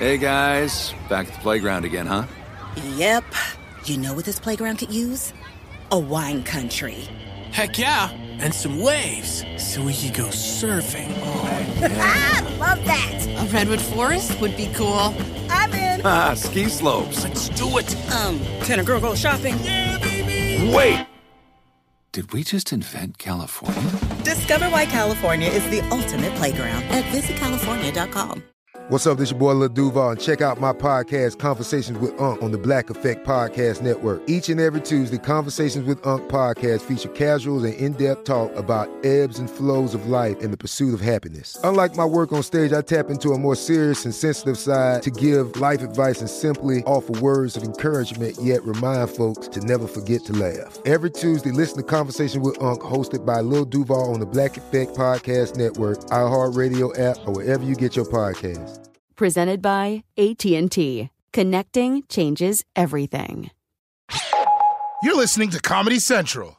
Hey, guys. Back at the playground again, huh? Yep. You know what this playground could use? A wine country. Heck yeah, and some waves, so we could go surfing. Oh, yeah. Love that. A redwood forest would be cool. I'm in. Ski slopes. Let's do it. Can a girl go shopping? Yeah, baby. Wait! Did we just invent California? Discover why California is the ultimate playground at visitcalifornia.com. What's up, this your boy Lil Duval, and check out my podcast, Conversations with Unc, on the Black Effect Podcast Network. Each and every Tuesday, Conversations with Unc podcast feature casuals and in-depth talk about ebbs and flows of life and the pursuit of happiness. Unlike my work on stage, I tap into a more serious and sensitive side to give life advice and simply offer words of encouragement, yet remind folks to never forget to laugh. Every Tuesday, listen to Conversation with Unc, hosted by Lil Duval on the Black Effect Podcast Network, iHeartRadio app, or wherever you get your podcasts. Presented by AT&T. Connecting changes everything. You're listening to Comedy Central.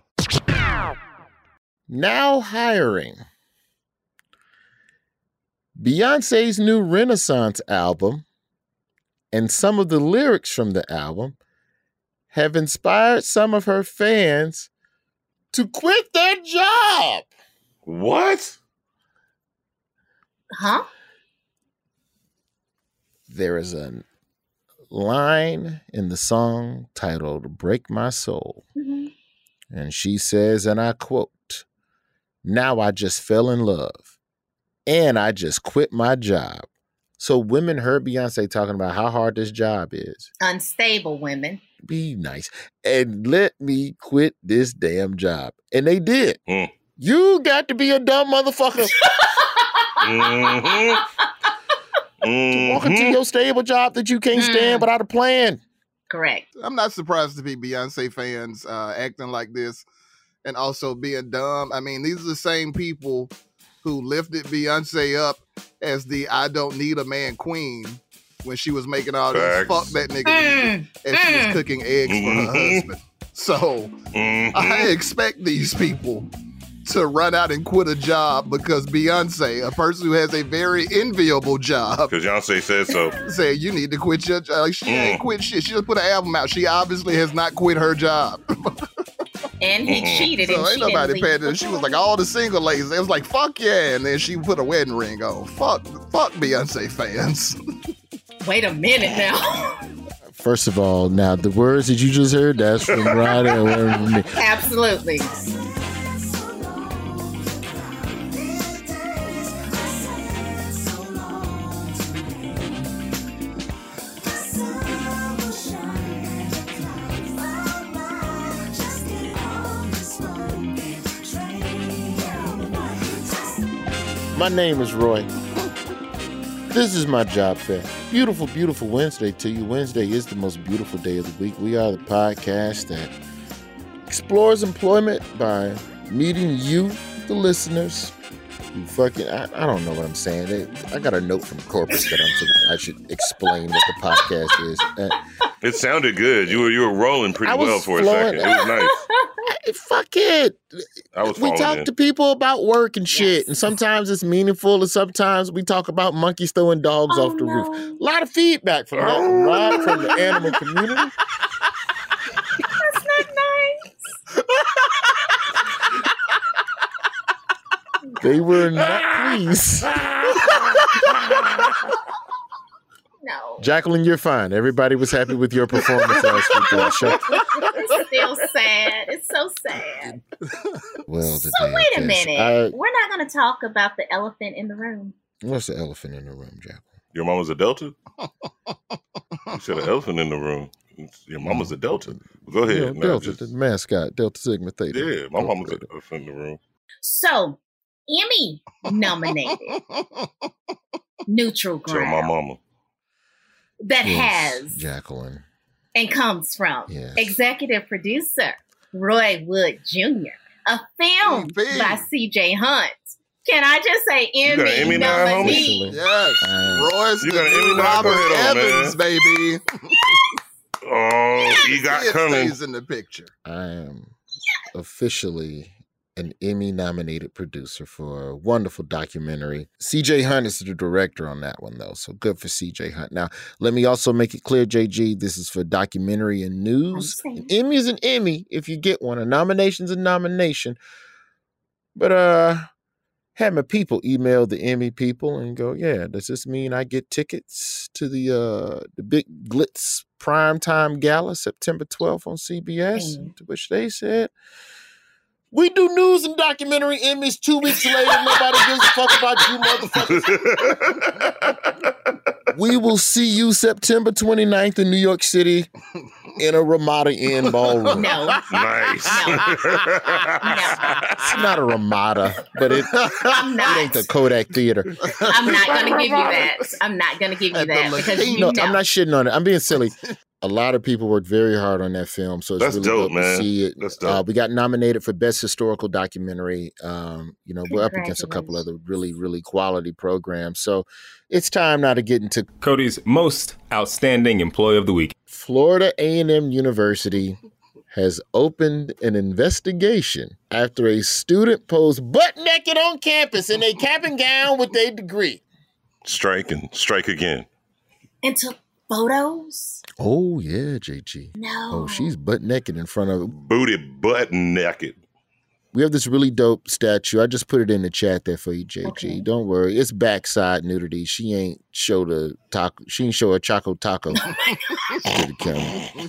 Now hiring. Beyonce's new Renaissance album and some of the lyrics from the album have inspired some of her fans to quit their job. What? Huh? There is a line in the song titled Break My Soul. Mm-hmm. And she says, and I quote, "Now I just fell in love and I just quit my job." So women heard Beyonce talking about how hard this job is. Unstable women. Be nice. And let me quit this damn job. And they did. You got to be a dumb motherfucker. Mm-hmm. To walk into your stable job that you can't stand without a plan. Correct. I'm not surprised to be Beyonce fans acting like this and also being dumb. I mean, these are the same people who lifted Beyonce up as the I don't need a man queen when she was making all these fuck that nigga and she was cooking eggs for her husband. So I expect these people to run out and quit a job because Beyonce, a person who has a very enviable job, because Beyonce said so, say you need to quit your job. Like, she ain't quit shit. She just put an album out. She obviously has not quit her job. And he cheated. So and ain't she nobody didn't paying attention. She was like all the single ladies. It was like fuck yeah, and then she put a wedding ring on. Fuck Beyonce fans. Wait a minute now. First of all, now the words that you just heard, that's from Ryder and from me. Absolutely. My name is Roy. This is my job fair. Beautiful, beautiful Wednesday to you. Wednesday is the most beautiful day of the week. We are the podcast that explores employment by meeting you, the listeners. You fucking, I don't know what I'm saying. I got a note from corporate that I should explain what the podcast is. It sounded good. You were rolling pretty well for a second. It was nice. Fuck it. We talk in. to people about work and shit, and sometimes it's meaningful, and sometimes we talk about monkeys throwing dogs off the roof. A lot of feedback from that, Rob, from the animal community. That's not nice. They were not pleased. No. Jacqueline, you're fine. Everybody was happy with your performance last week on the show. It's still sad. It's so sad. Well, So wait a minute. We're not going to talk about the elephant in the room. What's the elephant in the room, Jacqueline? Your mama's a Delta? You said an elephant in the room. Your mama's a Delta. Go ahead. Yeah, Delta, the mascot, Delta Sigma Theta. Yeah, my mama's an elephant in the room. So, Emmy nominated Neutral Tell Ground. my mama. That has Jacqueline and comes from Yes. executive producer Roy Wood Jr., a film by C.J. Hunt. Can I just say got an Emmy Emmy now, homie? nominee? Yes. Roy's You the got an Emmy new now? Go Robert ahead on, Evans, man. baby. Oh, he got It coming. stays in the picture. I am officially an Emmy-nominated producer for a wonderful documentary. C.J. Hunt is the director on that one, though, so good for C.J. Hunt. Now, let me also make it clear, JG, this is for documentary and news. An Emmy is an Emmy if you get one. A nomination's a nomination. But had my people email the Emmy people and go, yeah, does this mean I get tickets to the big Glitz primetime gala September 12th on CBS? To which they said, we do news and documentary Emmys 2 weeks later. Nobody gives a fuck about you motherfuckers. We will see you September 29th in New York City in a Ramada Inn ballroom. No. Nice. No. It's not a Ramada, but it ain't the Kodak Theater. I'm not going to give you that. I'm not going to give you that because I'm not shitting on it. I'm being silly. A lot of people worked very hard on that film, so it's That's really dope, man. To see it. That's dope. We got nominated for Best Historical Documentary. We're up against a couple other really, really quality programs. So it's time now to get into Cody's most outstanding employee of the week. Florida A&M University has opened an investigation after a student posed butt naked on campus in a cap and gown with a degree. Strike again. And took photos? Oh, yeah, JG. No. Oh, she's butt naked in front of... Booty butt naked. We have this really dope statue. I just put it in the chat there for you, JG. Okay. Don't worry. It's backside nudity. She ain't show the taco. She ain't show a Choco Taco to the camera.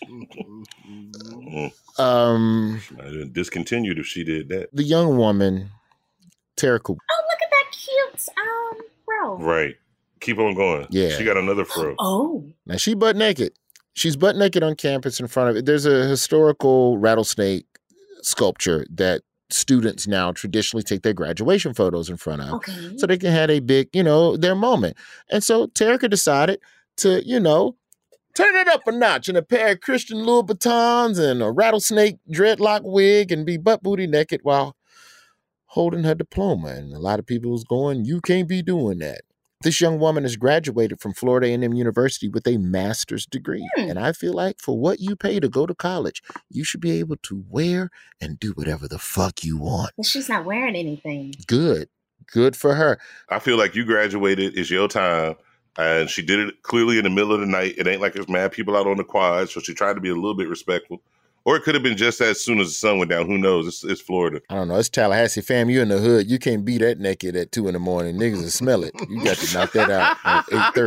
I'd discontinued if she did that. The young woman, Terica. Oh, look at that cute bro. Right. Keep on going. Yeah. She got another fro. Oh. Now, she butt naked. She's butt naked on campus in front of it. There's a historical rattlesnake sculpture that students now traditionally take their graduation photos in front of. Okay. So they can have a big, their moment. And so Terica decided to, turn it up a notch in a pair of Christian Louboutins and a rattlesnake dreadlock wig and be butt booty naked while holding her diploma. And a lot of people was going, you can't be doing that. This young woman has graduated from Florida A&M University with a master's degree. And I feel like for what you pay to go to college, you should be able to wear and do whatever the fuck you want. But she's not wearing anything. Good. Good for her. I feel like you graduated. It's your time. And she did it clearly in the middle of the night. It ain't like there's mad people out on the quad. So she tried to be a little bit respectful. Or it could have been just as soon as the sun went down. Who knows? It's Florida. I don't know. It's Tallahassee, fam. You in the hood. You can't be that naked at 2 a.m. Niggas will smell it. You got to knock that out at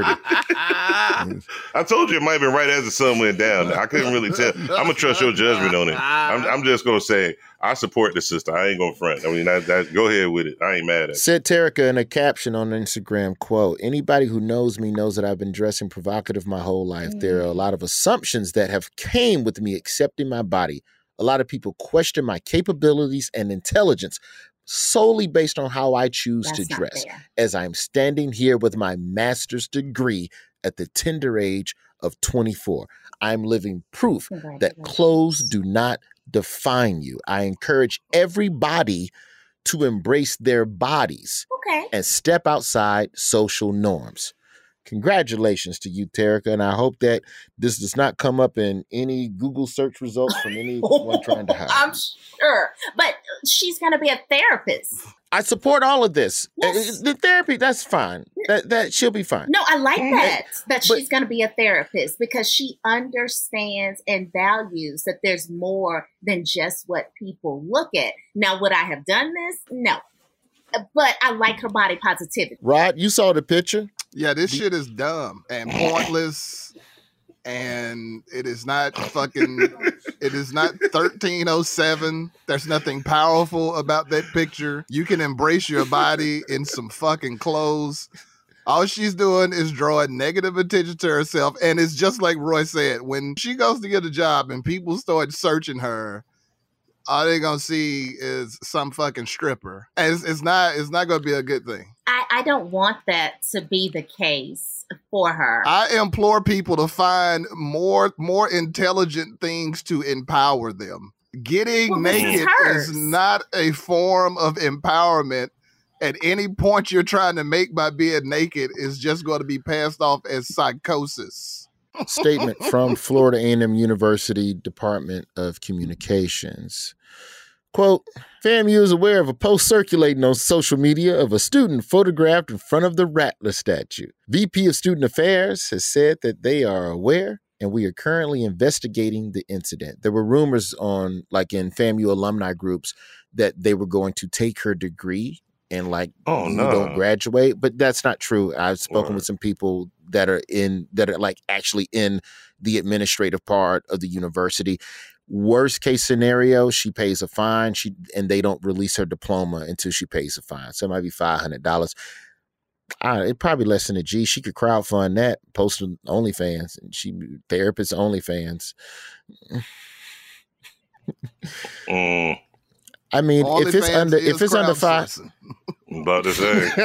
8:30. I told you it might have been right as the sun went down. I couldn't really tell. I'm going to trust your judgment on it. I'm just going to say I support the sister. I ain't going to front. I mean, go ahead with it. I ain't mad at it. Said Terica in a caption on Instagram, quote, anybody who knows me knows that I've been dressing provocative my whole life. There are a lot of assumptions that have came with me accepting my body. A lot of people question my capabilities and intelligence solely based on how I choose to dress. As I'm standing here with my master's degree at the tender age of 24. I'm living proof that clothes do not define you. I encourage everybody to embrace their bodies and step outside social norms. Congratulations to you, Terica, and I hope that this does not come up in any Google search results from anyone trying to hire. I'm sure, but she's going to be a therapist. I support all of this. Yes. The therapy, that's fine. That she'll be fine. No, I like that she's going to be a therapist because she understands and values that there's more than just what people look at. Now, would I have done this? No. But I like her body positivity. Rod, you saw the picture? Yeah, this shit is dumb and pointless. And it is not 1307. There's nothing powerful about that picture. You can embrace your body in some fucking clothes. All she's doing is drawing negative attention to herself. And it's just like Roy said, when she goes to get a job and people start searching her, all they're going to see is some fucking stripper. And it's not going to be a good thing. I don't want that to be the case for her. I implore people to find more intelligent things to empower them. Getting naked is not a form of empowerment. At any point you're trying to make by being naked is just going to be passed off as psychosis. Statement from Florida A&M University Department of Communications. Quote, FAMU is aware of a post circulating on social media of a student photographed in front of the Rattler statue. VP of Student Affairs has said that they are aware and we are currently investigating the incident. There were rumors on, like in FAMU alumni groups, that they were going to take her degree and you don't graduate, but that's not true. I've spoken with some people that are like actually in the administrative part of the university. Worst case scenario, she pays a fine. And they don't release her diploma until she pays a fine. So it might be $500. It's probably less than a G. She could crowdfund that, post on OnlyFans, and she therapist OnlyFans. I mean, if it's under five, I'm about to say,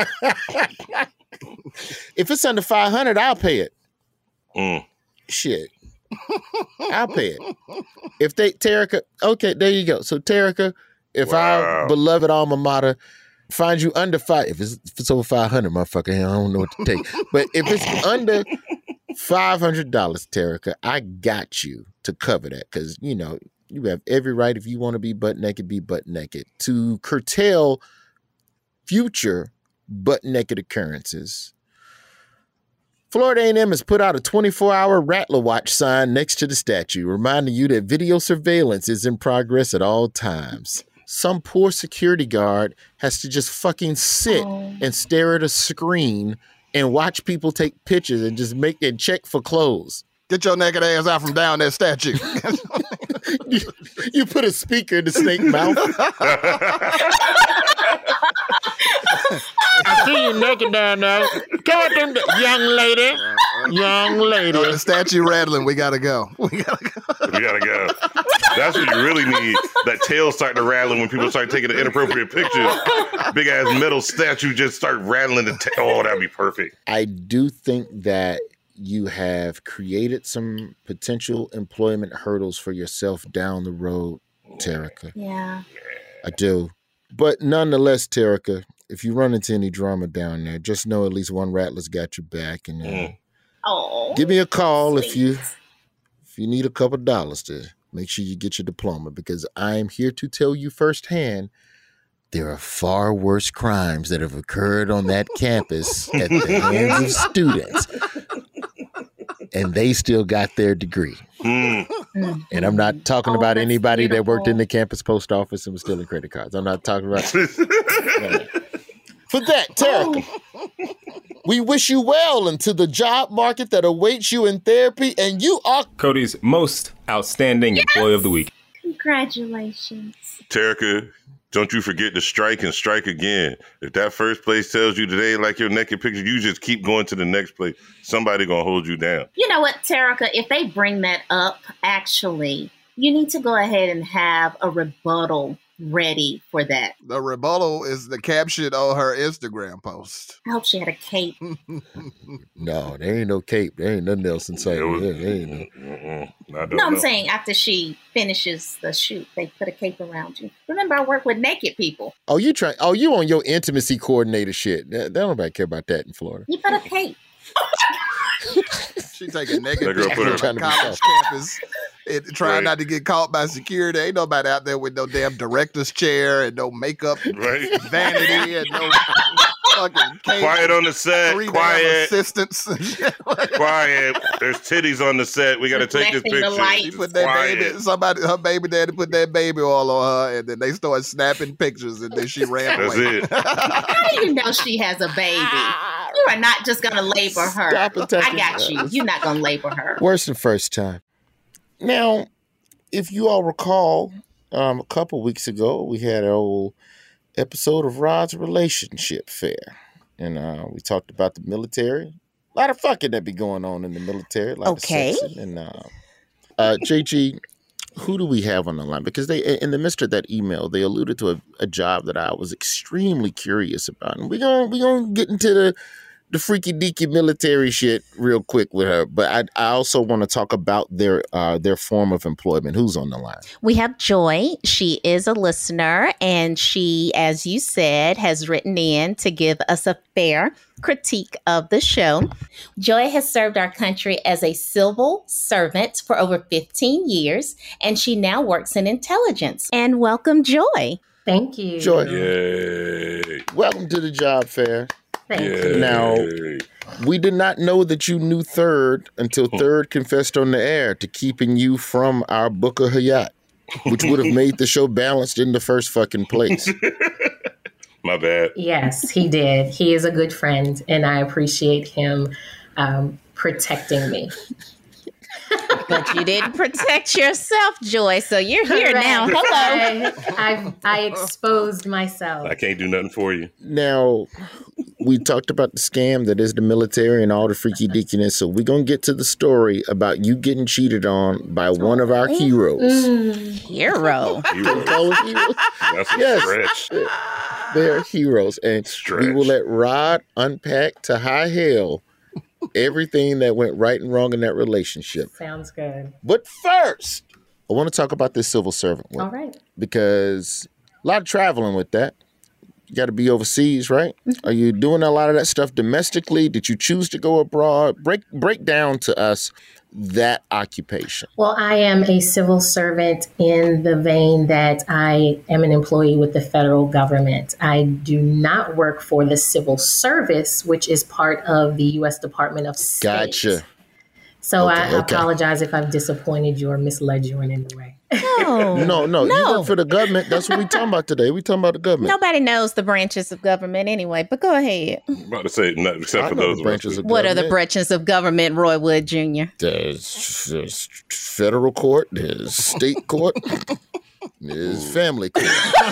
if it's under 500, I'll pay it. Shit. I'll pay it. If Terica, okay, there you go. So Terica, if our beloved alma mater finds you under if it's over 500, motherfucker, I don't know what to take. But if it's under $500, Terica, I got you to cover that because you have every right, if you want to be butt naked, be butt naked. To curtail future butt naked occurrences, Florida A&M has put out a 24-hour Rattler Watch sign next to the statue, reminding you that video surveillance is in progress at all times. Some poor security guard has to just fucking sit and stare at a screen and watch people take pictures and just check for clothes. Get your naked ass out from down that statue. You put a speaker in the snake mouth. I see you naked down there. Come on, young lady. Young lady. The statue rattling. We gotta go. We gotta go. That's what you really need. That tail starting to rattle when people start taking the inappropriate pictures. Big ass metal statue just start rattling the tail. Oh, that'd be perfect. I do think that you have created some potential employment hurdles for yourself down the road, Terica. Yeah. I do. But nonetheless, Terica, if you run into any drama down there, just know at least one Rattler's got your back. And give me a call if you need a couple dollars to make sure you get your diploma, because I am here to tell you firsthand there are far worse crimes that have occurred on that campus at the hands of students. And they still got their degree. And I'm not talking about anybody that worked in the campus post office and was stealing credit cards. I'm not talking about... For that, Terica, we wish you well into the job market that awaits you in therapy, and you are... Cody's most outstanding employee of the week. Congratulations. Terica, don't you forget to strike and strike again. If that first place tells you today like your naked picture, you just keep going to the next place. Somebody gonna hold you down. You know what, Terica, if they bring that up, actually, you need to go ahead and have a rebuttal ready for that. The rebuttal is the caption on her Instagram post. I hope she had a cape. No, there ain't no cape. There ain't nothing else inside. I'm saying after she finishes the shoot, they put a cape around you. Remember, I work with naked people. Oh, you on your intimacy coordinator shit. They don't nobody care about that in Florida. You put a cape. She taking naked pictures on college campus. Trying not to get caught by security. Ain't nobody out there with no damn director's chair and no makeup vanity and no fucking cape. Quiet on the set. Quiet. Assistants. Quiet. There's titties on the set. We got to take this picture. She put that baby. Her baby daddy put that baby oil on her, and then they started snapping pictures, and then she ran away. That's it. How do you know she has a baby? You are not just gonna labor her. I got you. You're not gonna labor her. Worse than first time. Now, if you all recall, a couple weeks ago, we had an old episode of Rod's Relationship Fair. And we talked about the military. A lot of fucking that be going on in the military. A lot of sexing. And JG, who do we have on the line? Because they, in the midst of that email, they alluded to a job that I was extremely curious about. And we're gonna get into the freaky deaky military shit real quick with her, but I also want to talk about their form of employment. Who's on the line? We have Joy. She is a listener, and she, as you said, has written in to give us a fair critique of the show. Joy has served our country as a civil servant for over 15 years, and she now works in intelligence. And welcome, Joy. Thank you. Joy. Yay. Welcome to the job fair. Thank you. Now, we did not know that you knew Third until Third confessed on the air to keeping you from our Booker Hayat, which would have made the show balanced in the first fucking place. My bad. Yes, he did. He is a good friend, and I appreciate him protecting me. But you didn't protect yourself, Joy, so you're here now. Hello. I exposed myself. I can't do nothing for you. Now, we talked about the scam that is the military and all the freaky deakiness, so we're going to get to the story about you getting cheated on by one of our heroes. Hero. That's a stretch. They're heroes, and we will let Rod unpack to high hell everything that went right and wrong in that relationship. Sounds good. But first, I want to talk about this civil servant work. All right. Because a lot of traveling with that. You got to be overseas, right? Are you doing a lot of that stuff domestically? Did you choose to go abroad? Break down to us that occupation. Well, I am a civil servant in the vein that I am an employee with the federal government. I do not work for the civil service, which is part of the U.S. Department of State. Gotcha. So I apologize if I've disappointed you or misled you in any way. No. You work for the government. That's what we're talking about today. We're talking about the government. Nobody knows the branches of government anyway, but go ahead. I'm about to say, not except for those branches of What government. are the branches of government, Roy Wood Jr.? There's federal court, there's state court, there's family court.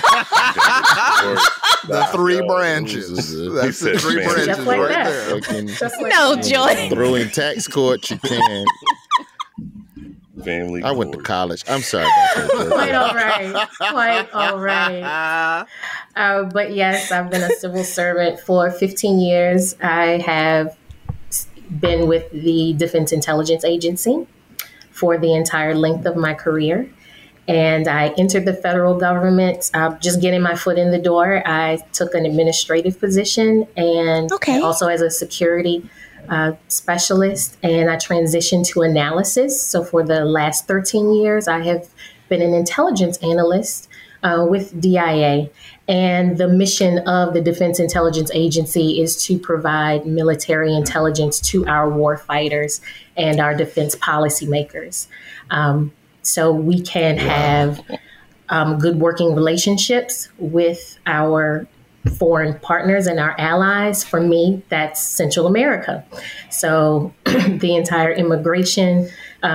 The three branches. That's the three branches Just like right that. there. Just like No, that. Joy. Throw in tax court, you can. family. I went to college. I'm sorry about that. Quite all right. Quite all right. But yes, I've been a civil servant for 15 years. I have been with the Defense Intelligence Agency for the entire length of my career. And I entered the federal government, just getting my foot in the door. I took an administrative position and also as a security specialist, and I transitioned to analysis. So for the last 13 years, I have been an intelligence analyst with DIA. And the mission of the Defense Intelligence Agency is to provide military intelligence to our warfighters and our defense policymakers. So we can have good working relationships with our foreign partners and our allies. For me, that's Central America. So the entire immigration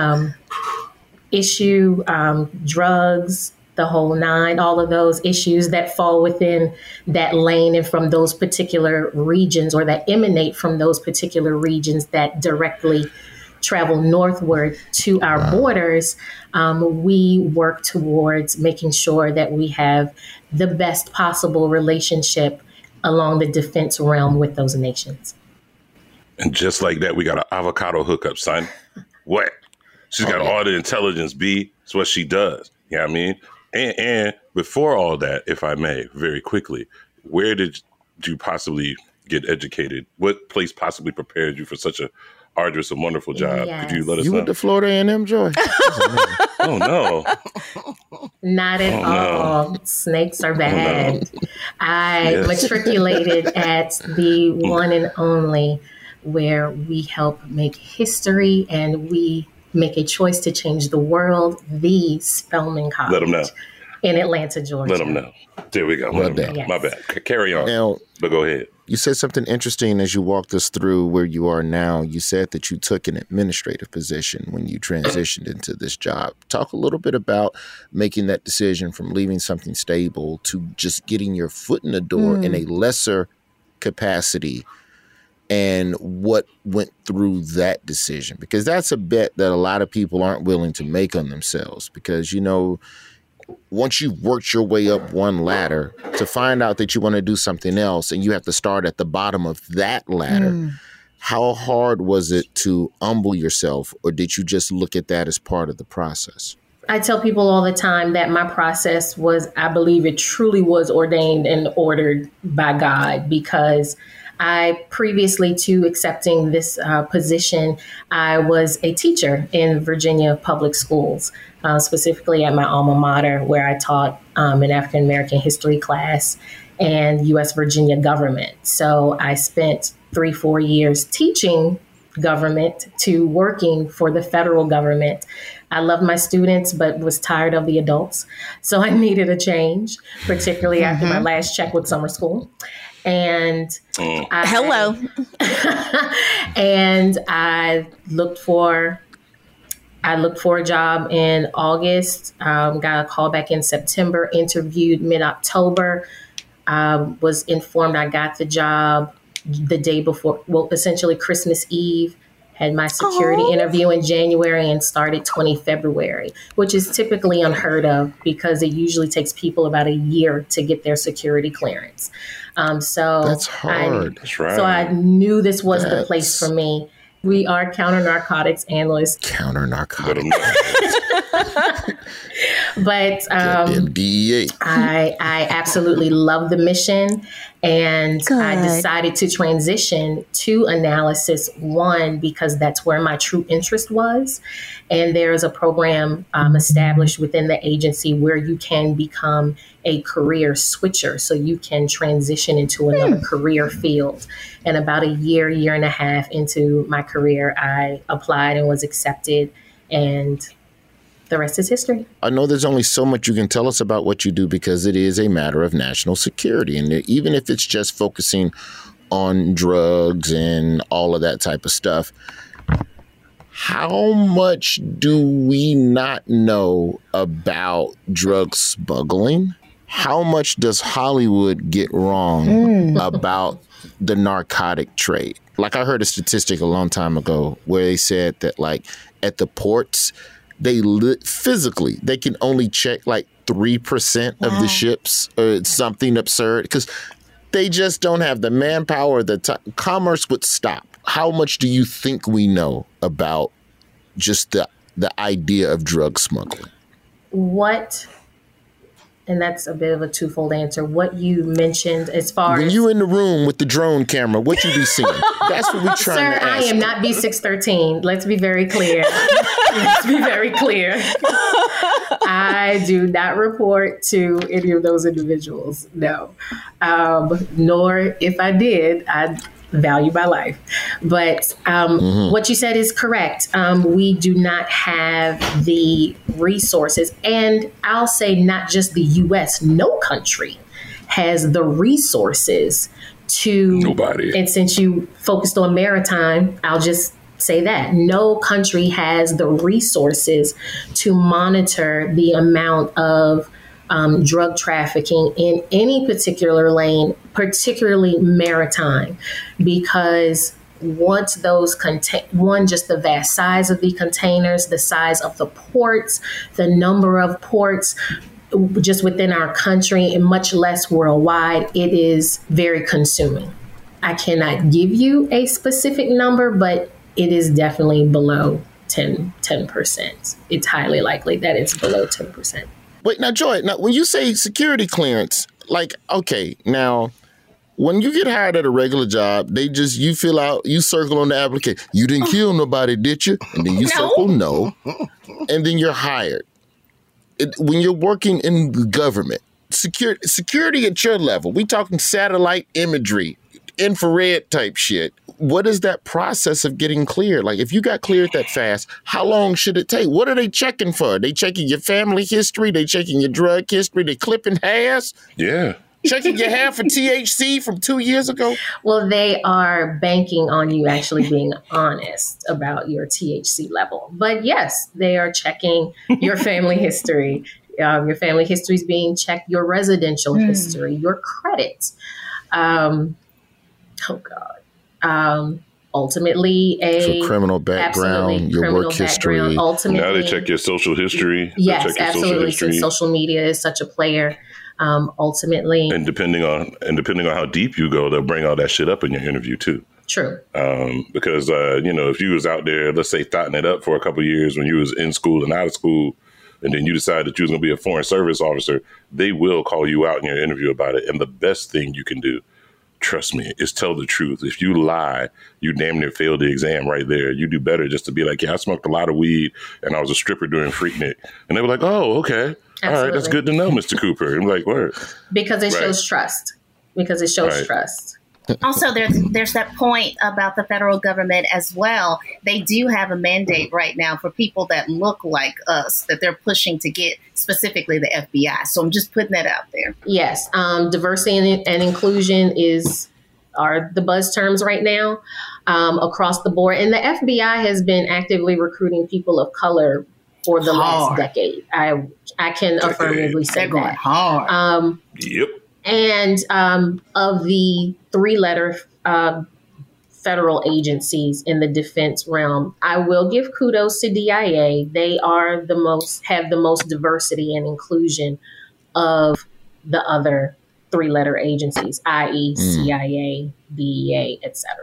issue, drugs, the whole nine, all of those issues that fall within that lane and from those particular regions or that emanate from those particular regions that directly travel northward to our borders, we work towards making sure that we have the best possible relationship along the defense realm with those nations. And just like that, we got an avocado hookup, son. What? She's got all the intelligence, B. It's what she does. You know what I mean? And before all that, if I may, very quickly, where did you possibly get educated? What place possibly prepared you for such a arduous and wonderful job? Yes. Could you let us You know? went to Florida A&M, Joy? Oh, no. Not at all. Snakes are bad. I matriculated at the one and only where we help make history and we make a choice to change the world, the Spelman College. Let them know. In Atlanta, Georgia. Let them know. There we go. Let them know. Yes. My bad. Carry on. Now, but go ahead. you said something interesting as you walked us through where you are now. You said that you took an administrative position when you transitioned into this job. Talk a little bit about making that decision from leaving something stable to just getting your foot in the door in a lesser capacity, and what went through that decision, because that's a bet that a lot of people aren't willing to make on themselves, because, you know, once you've worked your way up one ladder to find out that you want to do something else and you have to start at the bottom of that ladder, how hard was it to humble yourself, or did you just look at that as part of the process? I tell people all the time that my process was, I believe it truly was ordained and ordered by God, because I previously to accepting this position, I was a teacher in Virginia public schools, specifically at my alma mater, where I taught an African American history class and U.S. Virginia government. So I spent 3-4 years teaching government to working for the federal government. I loved my students, but was tired of the adults. So I needed a change, particularly after my last check with summer school. And and I looked for a job in August, got a call back in September, interviewed mid-October, was informed I got the job the day before, well, essentially Christmas Eve. Had my security interview in January and started 20 February, which is typically unheard of because it usually takes people about a year to get their security clearance. So that's hard. That's right. So I knew this was the place for me. We are counter narcotics analysts. Counter narcotics. But I absolutely love the mission, and I decided to transition to analysis, one, because that's where my true interest was. And there's a program established within the agency where you can become a career switcher. So you can transition into another career field. And about a year and a half into my career, I applied and was accepted, and the rest is history. I know there's only so much you can tell us about what you do because it is a matter of national security. And even if it's just focusing on drugs and all of that type of stuff, how much do we not know about drug smuggling? How much does Hollywood get wrong about the narcotic trade? Like, I heard a statistic a long time ago where they said that, like, at the ports, they physically can only check like 3% of the ships, or it's something absurd, because they just don't have the manpower. Commerce would stop. How much do you think we know about just the idea of drug smuggling? And that's a bit of a twofold answer. What you mentioned as far when as... you in the room with the drone camera, what you be seeing? That's what we're trying to ask. I am not B613. Let's be very clear. I do not report to any of those individuals. No. Nor, if I did, I'd value my life. But what you said is correct. We do not have the resources. And I'll say not just the U.S., no country has the resources to... Nobody. And since you focused on maritime, I'll just say that. No country has the resources to monitor the amount of drug trafficking in any particular lane, particularly maritime, because once those just the vast size of the containers, the size of the ports, the number of ports just within our country and much less worldwide, it is very consuming. I cannot give you a specific number, but it is definitely below 10%. It's highly likely that it's below 10%. Wait, now, Joy, when you say security clearance, like, okay, now, when you get hired at a regular job, you fill out, you circle on the application. You didn't kill nobody, did you? And then you circle no, and then you're hired. When you're working in government, security at your level, we talking satellite imagery, infrared type shit. What is that process of getting cleared? Like, if you got cleared that fast, how long should it take? What are they checking for? They checking your family history? They checking your drug history? They clipping hairs? Yeah. Checking your hair for THC from 2 years ago? Well, they are banking on you actually being honest about your THC level. But yes, they are checking your family history. Your family history is being checked, your residential history, your credit. Oh, God. ultimately so criminal background, your criminal work history. Ultimately, now they check your social history. Yes, check your absolutely. Social history. Since social media is such a player, ultimately, and depending on how deep you go, they'll bring all that shit up in your interview too. True. Because if you was out there, let's say, thotting it up for a couple of years when you was in school and out of school, and then you decided that you was going to be a foreign service officer, they will call you out in your interview about it. And the best thing you can do, trust me, is tell the truth. If you lie, you damn near failed the exam right there. You do better just to be like, yeah, I smoked a lot of weed and I was a stripper during Freaknik. And they were like, oh, okay. Absolutely. All right, that's good to know, Mr. Cooper. I'm like, word. Because it shows trust. Trust. Also, there's that point about the federal government as well. They do have a mandate right now for people that look like us that they're pushing to get specifically the FBI. So I'm just putting that out there. Yes. Diversity and inclusion are the buzz terms right now across the board. And the FBI has been actively recruiting people of color for the last decade. I can affirmatively say that. Hard. Yep. And of the 3-letter federal agencies in the defense realm, I will give kudos to DIA. They have the most diversity and inclusion of the other 3-letter agencies, i.e. CIA, DEA, etc.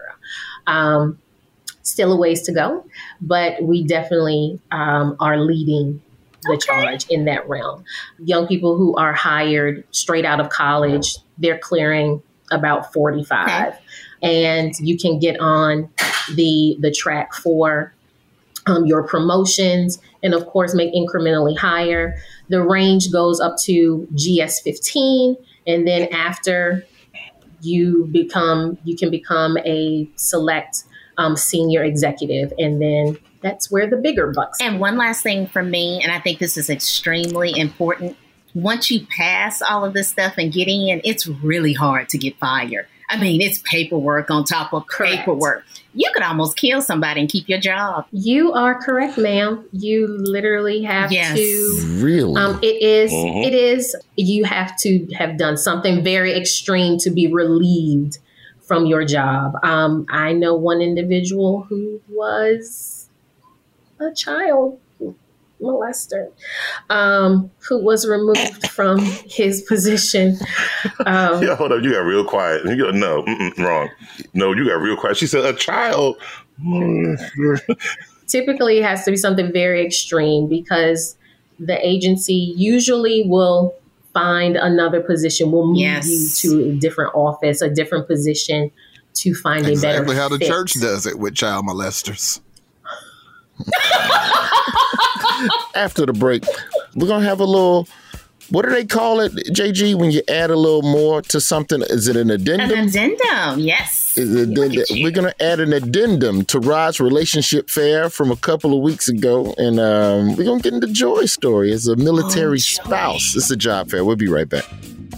Still a ways to go, but we definitely are leading the charge in that realm. Young people who are hired straight out of college, they're clearing about 45. Okay. And you can get on the track for your promotions and, of course, make incrementally higher. The range goes up to GS 15. And then after you can become a select senior executive. And then that's where the bigger bucks. And one last thing from me, and I think this is extremely important. Once you pass all of this stuff and get in, it's really hard to get fired. I mean, it's paperwork on top of paperwork. You could almost kill somebody and keep your job. You are correct, ma'am. You literally have to. Really? It is. You have to have done something very extreme to be relieved from your job. I know one individual who was a child molester who was removed from his position. Yeah, hold up. You got real quiet. You go, no, wrong. No, you got real quiet. She said a child. Typically, it has to be something very extreme because the agency usually will find another position, will move you to a different office, a different position to find a better fit. Exactly how the church does it with child molesters. After the break, we're going to have a little, what do they call it, JG, when you add a little more to something? Is it an addendum? An addendum, yes. We're going to add an addendum to Rod's relationship fair from a couple of weeks ago. And we're going to get into Joy's story as a military spouse. It's a job fair. We'll be right back.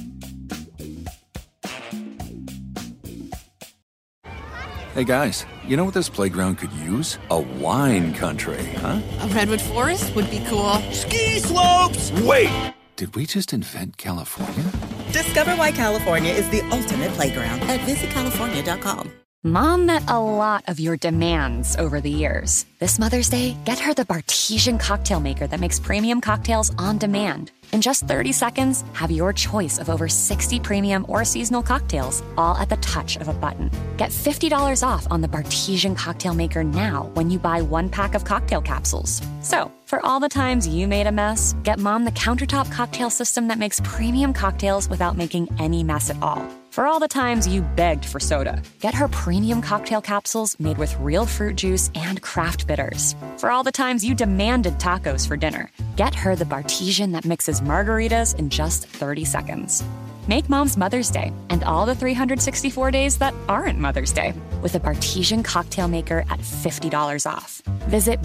Hey guys, you know what this playground could use? A wine country, huh? A redwood forest would be cool. Ski slopes! Wait! Did we just invent California? Discover why California is the ultimate playground at visitcalifornia.com. Mom met a lot of your demands over the years. This Mother's Day, get her the Bartesian cocktail maker that makes premium cocktails on demand. In just 30 seconds, have your choice of over 60 premium or seasonal cocktails, all at the touch of a button. Get $50 off on the Bartesian cocktail maker now when you buy 1 pack of cocktail capsules. So, for all the times you made a mess, get Mom the countertop cocktail system that makes premium cocktails without making any mess at all. For all the times you begged for soda, get her premium cocktail capsules made with real fruit juice and craft bitters. For all the times you demanded tacos for dinner, get her the Bartesian that mixes margaritas in just 30 seconds. Make Mom's Mother's Day and all the 364 days that aren't Mother's Day with a Bartesian cocktail maker at $50 off. Visit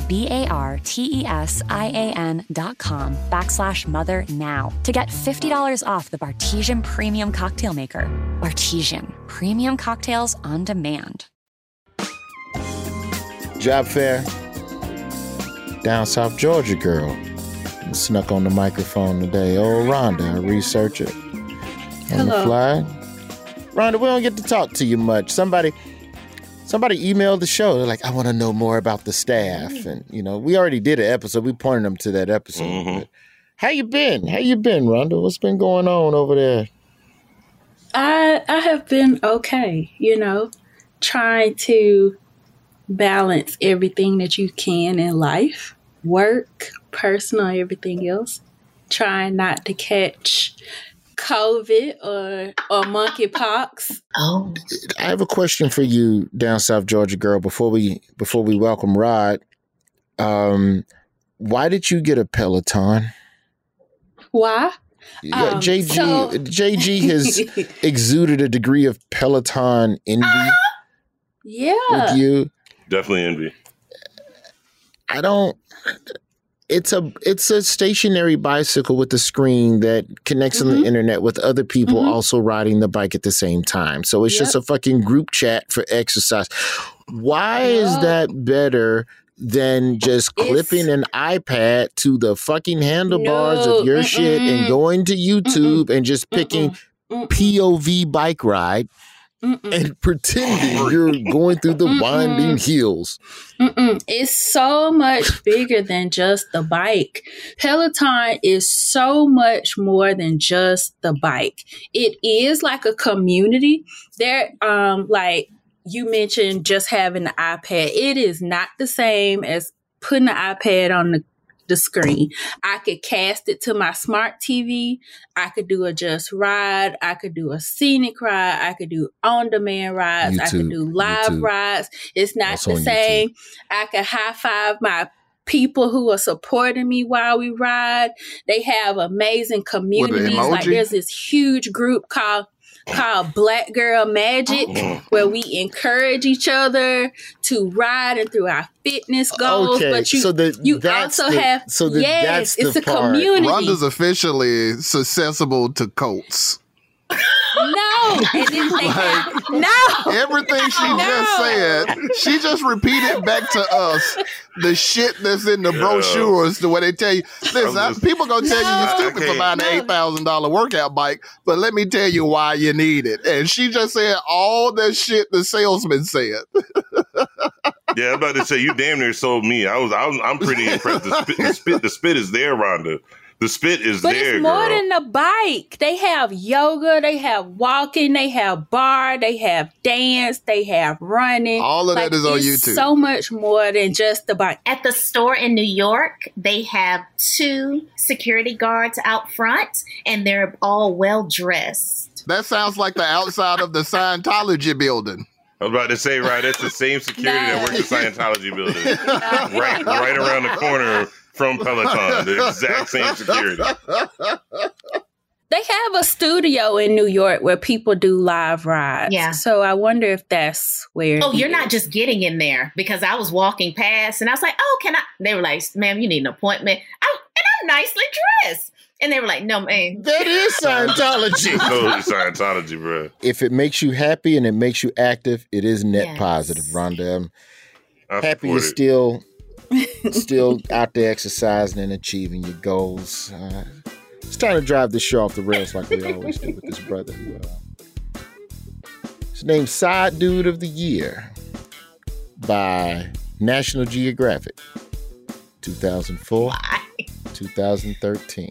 BARTESIAN.com/mother now to get $50 off the Bartesian Premium Cocktail Maker. Bartesian, premium cocktails on demand. Job fair. Down South Georgia girl. Snuck on the microphone today. Oh, Rhonda, a researcher. On the fly. Rhonda, we don't get to talk to you much. Somebody somebody emailed the show. They're like, I want to know more about the staff. And, we already did an episode. We pointed them to that episode. Mm-hmm. But how you been, Rhonda? What's been going on over there? I have been okay, trying to balance everything that you can in life, work, personal, everything else. Trying not to catch COVID or monkeypox. Oh, I have a question for you, down South Georgia girl. Before we welcome Rod, why did you get a Peloton? Why? Yeah, JG has exuded a degree of Peloton envy. Yeah, with you. Definitely envy. I don't. It's a stationary bicycle with a screen that connects on the internet with other people also riding the bike at the same time. So it's just a fucking group chat for exercise. Why is that better than just clipping an iPad to the fucking handlebars of your shit and going to YouTube and just picking POV bike ride and pretending you're going through the winding hills? It's so much bigger than just the bike. Peloton is so much more than just the bike. It is like a community. There, like you mentioned, just having the iPad. It is not the same as putting the iPad on the screen. I could cast it to my smart TV. I could do a just ride. I could do a scenic ride. I could do on-demand rides. I could do live rides. It's not the same. I could high-five my people who are supporting me while we ride. They have amazing communities. Like there's this huge group called Black Girl Magic, where we encourage each other to ride and through our fitness goals. Okay, but it's a community. Rhonda's officially accessible to cults. No, everything she just said, she just repeated back to us the shit that's in the brochures. The way they tell you, listen, people gonna tell you you're stupid for buying an $8,000 workout bike, but let me tell you why you need it. And she just said all that shit the salesman said. Yeah, I'm about to say you damn near sold me. I'm pretty impressed. The spit is there, Rhonda. The spit is there, But it's more girl. than the bike. They have yoga, they have walking, they have bar, they have dance, they have running. All of that is on it's YouTube. So much more than just the bike. At the store in New York, they have 2 security guards out front, and they're all well dressed. That sounds like the outside of the Scientology building. I was about to say, right, that's the same security that works at Scientology building. right around the corner from Peloton, the exact same security. They have a studio in New York where people do live rides. Yeah. So I wonder if that's where. Oh, you're not just getting in there, because I was walking past and I was like, oh, can I? They were like, ma'am, you need an appointment. I'm nicely dressed. And they were like, no, man. That is Scientology. Totally Scientology, bro. If it makes you happy and it makes you active, it is net positive, Rhonda. I'm happy you're still out there exercising and achieving your goals. It's time to drive this show off the rails like we always do with this brother. His name's Side Dude of the Year by National Geographic, 2004, 2013.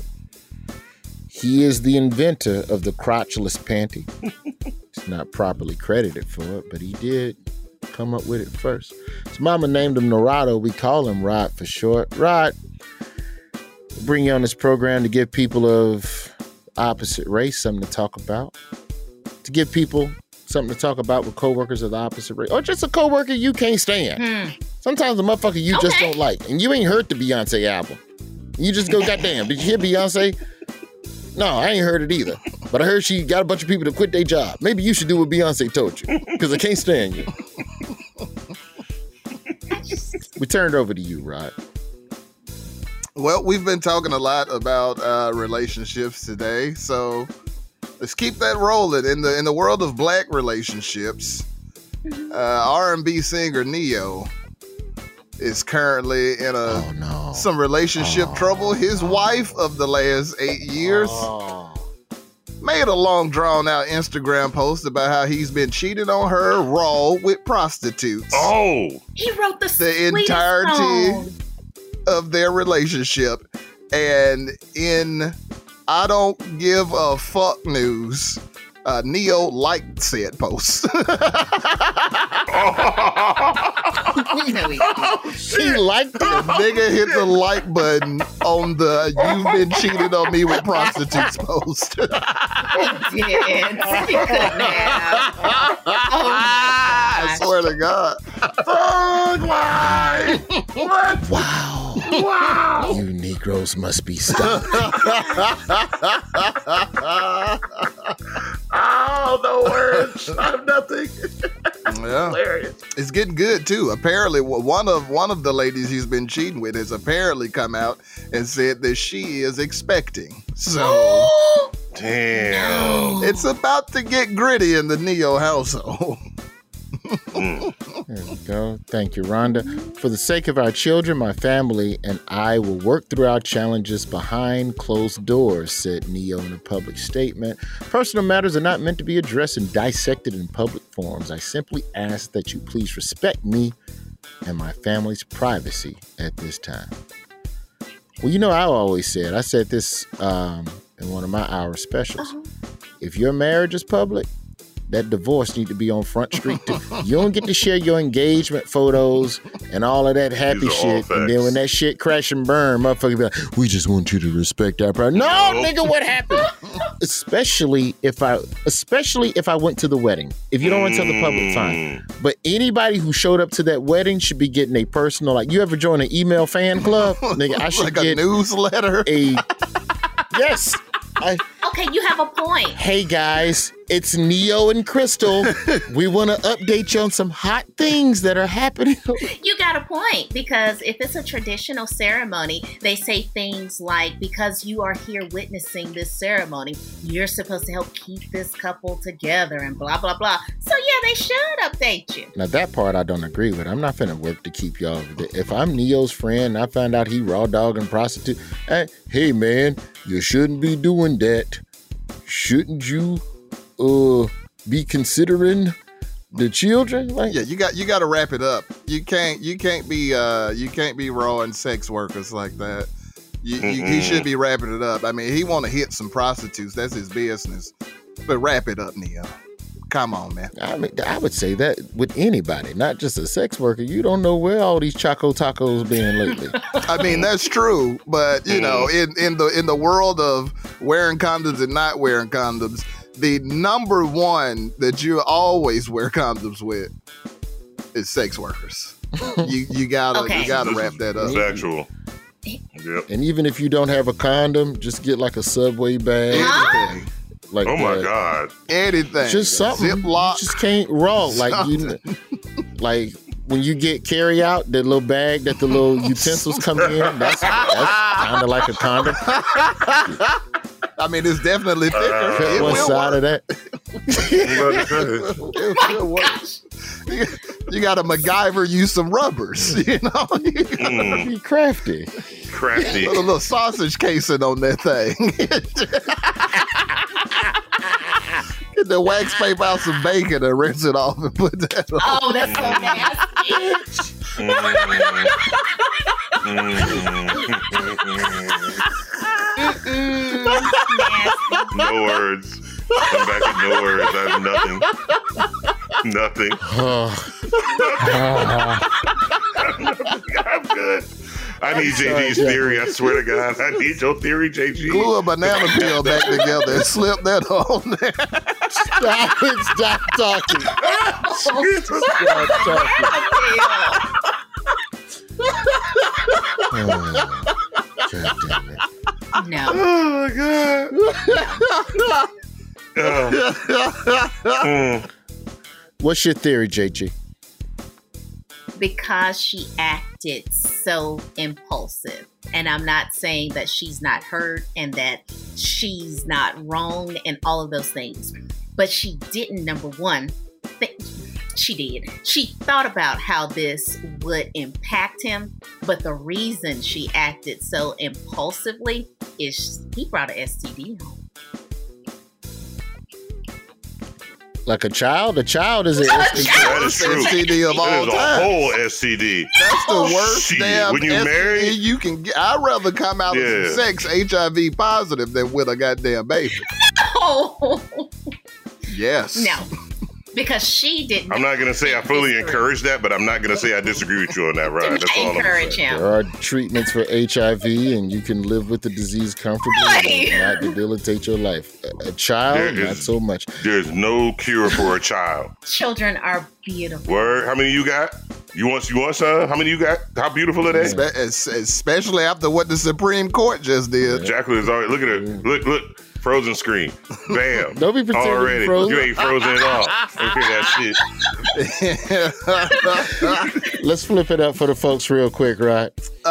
He is the inventor of the crotchless panty. He's not properly credited for it, but he did come up with it first. His mama named him Norado. We call him Rod for short. Rod, we'll bring you on this program to give people of opposite race something to talk about. To give people something to talk about with coworkers of the opposite race. Or just a coworker you can't stand. Sometimes a motherfucker you just don't like. And you ain't heard the Beyonce album. You just go, goddamn, did you hear Beyonce? No, I ain't heard it either. But I heard she got a bunch of people to quit their job. Maybe you should do what Beyonce told you, because I can't stand you. We turned over to you, Rod. Well, we've been talking a lot about relationships today, so let's keep that rolling. In the world of Black relationships, R&B singer Neo is currently in some relationship trouble. His wife of the last 8 years made made a long drawn out Instagram post about how he's been cheating on her raw with prostitutes. Oh, he wrote the entirety of their relationship, and in I don't give a fuck news, Neo liked said post. He liked it. The nigga hit the like button on the "You've been cheated on me with prostitutes" post. I swear to God. What? Wow. You Negroes must be stopped. Oh, no words. I have nothing. Yeah. Hilarious. It's getting good too. Apparently, one of the ladies he's been cheating with has apparently come out and said that she is expecting. So, damn, it's about to get gritty in the Neo household. There we go. Thank you, Rhonda. For the sake of our children, my family, and I will work through our challenges behind closed doors, said Neo in a public statement. Personal matters are not meant to be addressed and dissected in public forums. I simply ask that you please respect me and my family's privacy at this time. Well, you know, I said this in one of my hour specials. If your marriage is public, that divorce need to be on Front Street too. You don't get to share your engagement photos and all of that happy shit. And then when that shit crash and burn, motherfucker be like, we just want you to respect our privacy. No, nigga, what happened? Especially if I went to the wedding. If you don't want to tell the public, fine. But anybody who showed up to that wedding should be getting a personal, like, you ever join an email fan club? Nigga, I should like get a newsletter. Yes. Okay, you have a point. Hey guys, it's Neo and Crystal. We want to update you on some hot things that are happening. You got a point, because if it's a traditional ceremony, they say things like, because you are here witnessing this ceremony, you're supposed to help keep this couple together and blah, blah, blah. So yeah, they should update you. Now that part I don't agree with. I'm not finna work to keep y'all. If I'm Neo's friend and I find out he raw dog and prostitute, hey man, you shouldn't be doing that. Shouldn't you be considering the children? Like, yeah, you got to wrap it up. You can't be rawing sex workers like that. He should be wrapping it up. I mean, he want to hit some prostitutes. That's his business. But wrap it up, Neo. Come on, man. I mean, I would say that with anybody, not just a sex worker. You don't know where all these Choco Tacos been lately. I mean, that's true, but you know, in the world of wearing condoms and not wearing condoms, the number one that you always wear condoms with is sex workers. You gotta wrap that up. Factual. Yep. And even if you don't have a condom, just get like a Subway bag. Anything. Like, oh my God. Anything. Just something. Ziploc. You just can't raw. Like, like when you get carry out, that little bag that the little utensils come in, that's kind of like a condom. I mean, it's definitely thicker. Cut one side of that. You got to MacGyver use some rubbers, you know? Be crafty. Crafty. Put a little sausage casing on that thing. Get the wax paper out some bacon and rinse it off and put that on. Oh, that's so nasty. No words. I'm back at no words. I have nothing. I'm good. I need JG's theory. I swear to God, I need your theory, JG. Glue a banana peel back together and slip that on there. Stop talking. Jesus. Stop talking. God damn it. No. Oh my God. What's your theory, JG? Because she acted so impulsive. And I'm not saying that she's not hurt and that she's not wrong and all of those things. But she didn't, number one, she did. She thought about how this would impact him. But the reason she acted so impulsively is he brought an STD home. Like a child? A child is an STD. That is true. STD of all That is time. a whole STD. That's the worst Shit. damn When you STD marry, you can get. I'd rather come out of sex HIV positive than with a goddamn baby. Oh. Yes. No. Because she didn't. I'm not going to say I fully encourage that, but I'm not going to say I disagree with you on that, right? That's all I'm going to say. There are treatments for HIV, and you can live with the disease comfortably and not debilitate your life. A child, not so much. There's no cure for a child. Children are beautiful. Word? How many you got? You want some? How many you got? How beautiful are they? Especially after what the Supreme Court just did. Jacqueline is already. Look at her. Look. Frozen screen. Bam. Don't be pretending already. frozen. You ain't frozen at all. Look at that shit. Let's flip it up for the folks real quick, right?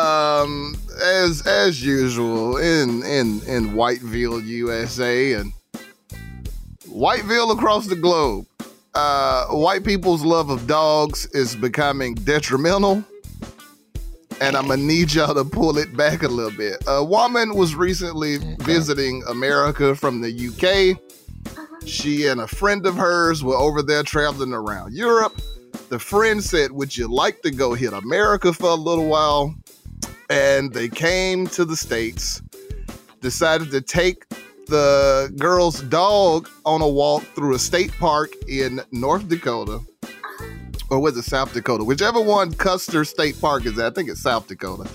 As usual in Whiteville, USA, and Whiteville across the globe, white people's love of dogs is becoming detrimental. And I'm going to need y'all to pull it back a little bit. A woman was recently visiting America from the UK. She and a friend of hers were over there traveling around Europe. The friend said, would you like to go hit America for a little while? And they came to the States, decided to take the girl's dog on a walk through a state park in North Dakota. Or was it South Dakota? Whichever one Custer State Park is at. I think it's South Dakota.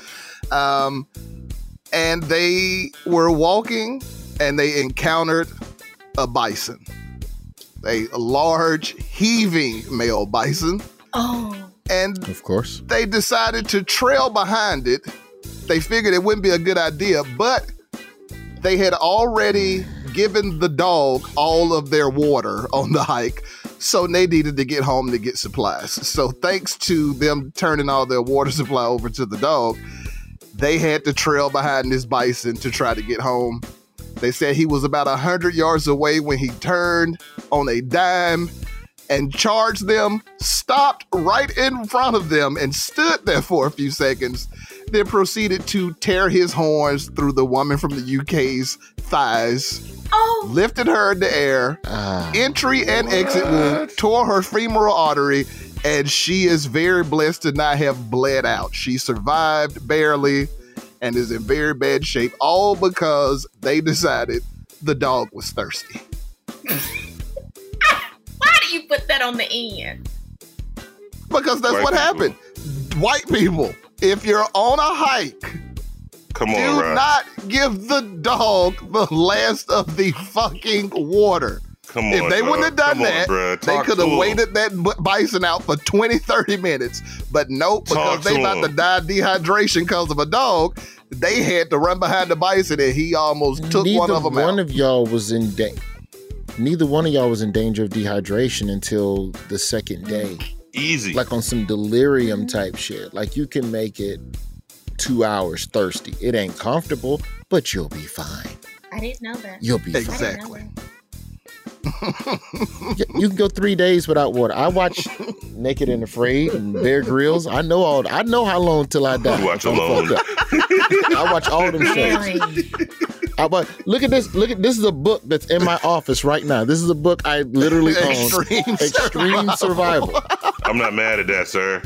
And they were walking and they encountered a bison. A large, heaving male bison. Oh. And of course, they decided to trail behind it. They figured it wouldn't be a good idea, but they had already given the dog all of their water on the hike. So they needed to get home to get supplies. So thanks to them turning all their water supply over to the dog, they had to trail behind this bison to try to get home. They said he was about 100 yards away when he turned on a dime and charged them, stopped right in front of them and stood there for a few seconds, then proceeded to tear his horns through the woman from the UK's thighs. Lifted her in the air, entry and exit wound, tore her femoral artery, and she is very blessed to not have bled out. She survived barely and is in very bad shape, all because they decided the dog was thirsty. Why do you put that on the end? Because that's what happened. White people, if you're on a hike, Come on, do Ryan. not give the dog the last of the fucking water. Come on, If they wouldn't have done Come on, that, bruh. they Talk could to have 'em. waited that bison out for 20, 30 minutes. But nope, because Talk they to about 'em. to die of dehydration because of a dog, they had to run behind the bison and he almost took one of them out. Neither one of y'all was in danger of dehydration until the second day. Easy. Like on some delirium type shit. Like you can make it 2 hours thirsty. It ain't comfortable, but you'll be fine. I didn't know that. You'll be Exactly. You can go 3 days without water. I watch Naked and Afraid and Bear Grylls. I know how long till I die. You watch Alone. I watch all them shows. Look at this. This is a book that's in my office right now. This is a book I literally own. Extreme Survival. I'm not mad at that, sir.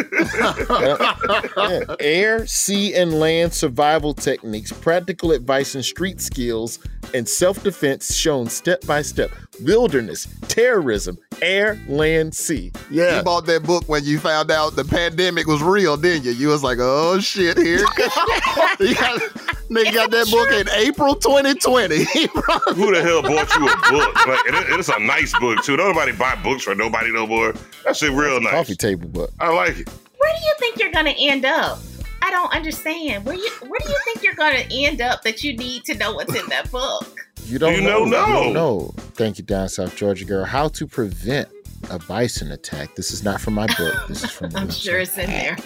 Yeah. Air, sea, and land survival techniques, practical advice and street skills, and self-defense shown step by step. Wilderness, terrorism, air, land, sea. Yeah. You bought that book when you found out the pandemic was real, didn't you? You was like, oh shit, here it comes. Nigga got that book in April 2020. Who the hell bought you a book? Like, it's a nice book, too. Don't nobody buy books for nobody no more. That shit real nice. Coffee table book. I like it. Where do you think you're going to end up? I don't understand. Where do you think you're going to end up that you need to know what's in that book? You don't know. No. You don't know. Thank you, down South Georgia girl. How to prevent a bison attack. This is not from my book. This is from I'm sure it's in there.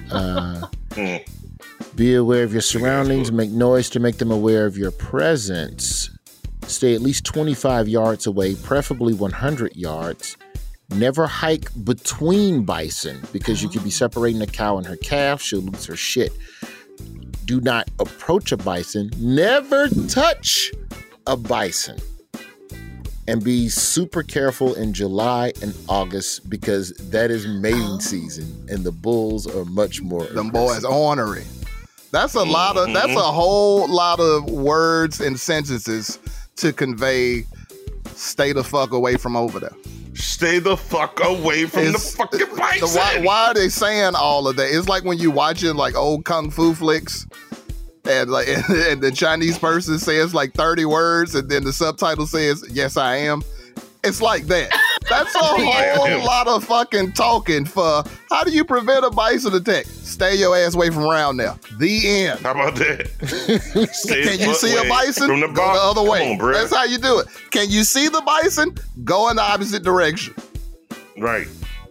Be aware of your surroundings. Make noise to make them aware of your presence. Stay at least 25 yards away, preferably 100 yards. Never hike between bison because you could be separating a cow and her calf. She'll lose her shit. Do not approach a bison. Never touch a bison. And be super careful in July and August because that is mating season and the bulls are much more Them boys ornery. That's a whole lot of words and sentences to convey stay the fuck away from over there. Stay the fuck away from the fucking bison. Why are they saying all of that? It's like when you watching like old kung fu flicks and like and the Chinese person says like 30 words and then the subtitle says, "Yes, I am." It's like that. That's a whole lot of fucking talking for how do you prevent a bison attack? Stay your ass away from around now. The end. How about that? Can you see a bison? From the Go the other way. on, That's how you do it. Can you see the bison? Go in the opposite direction. Right.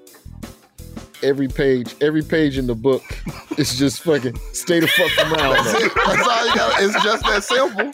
Every page in the book is just fucking stay the fuck around. That's all you got. It's just that simple.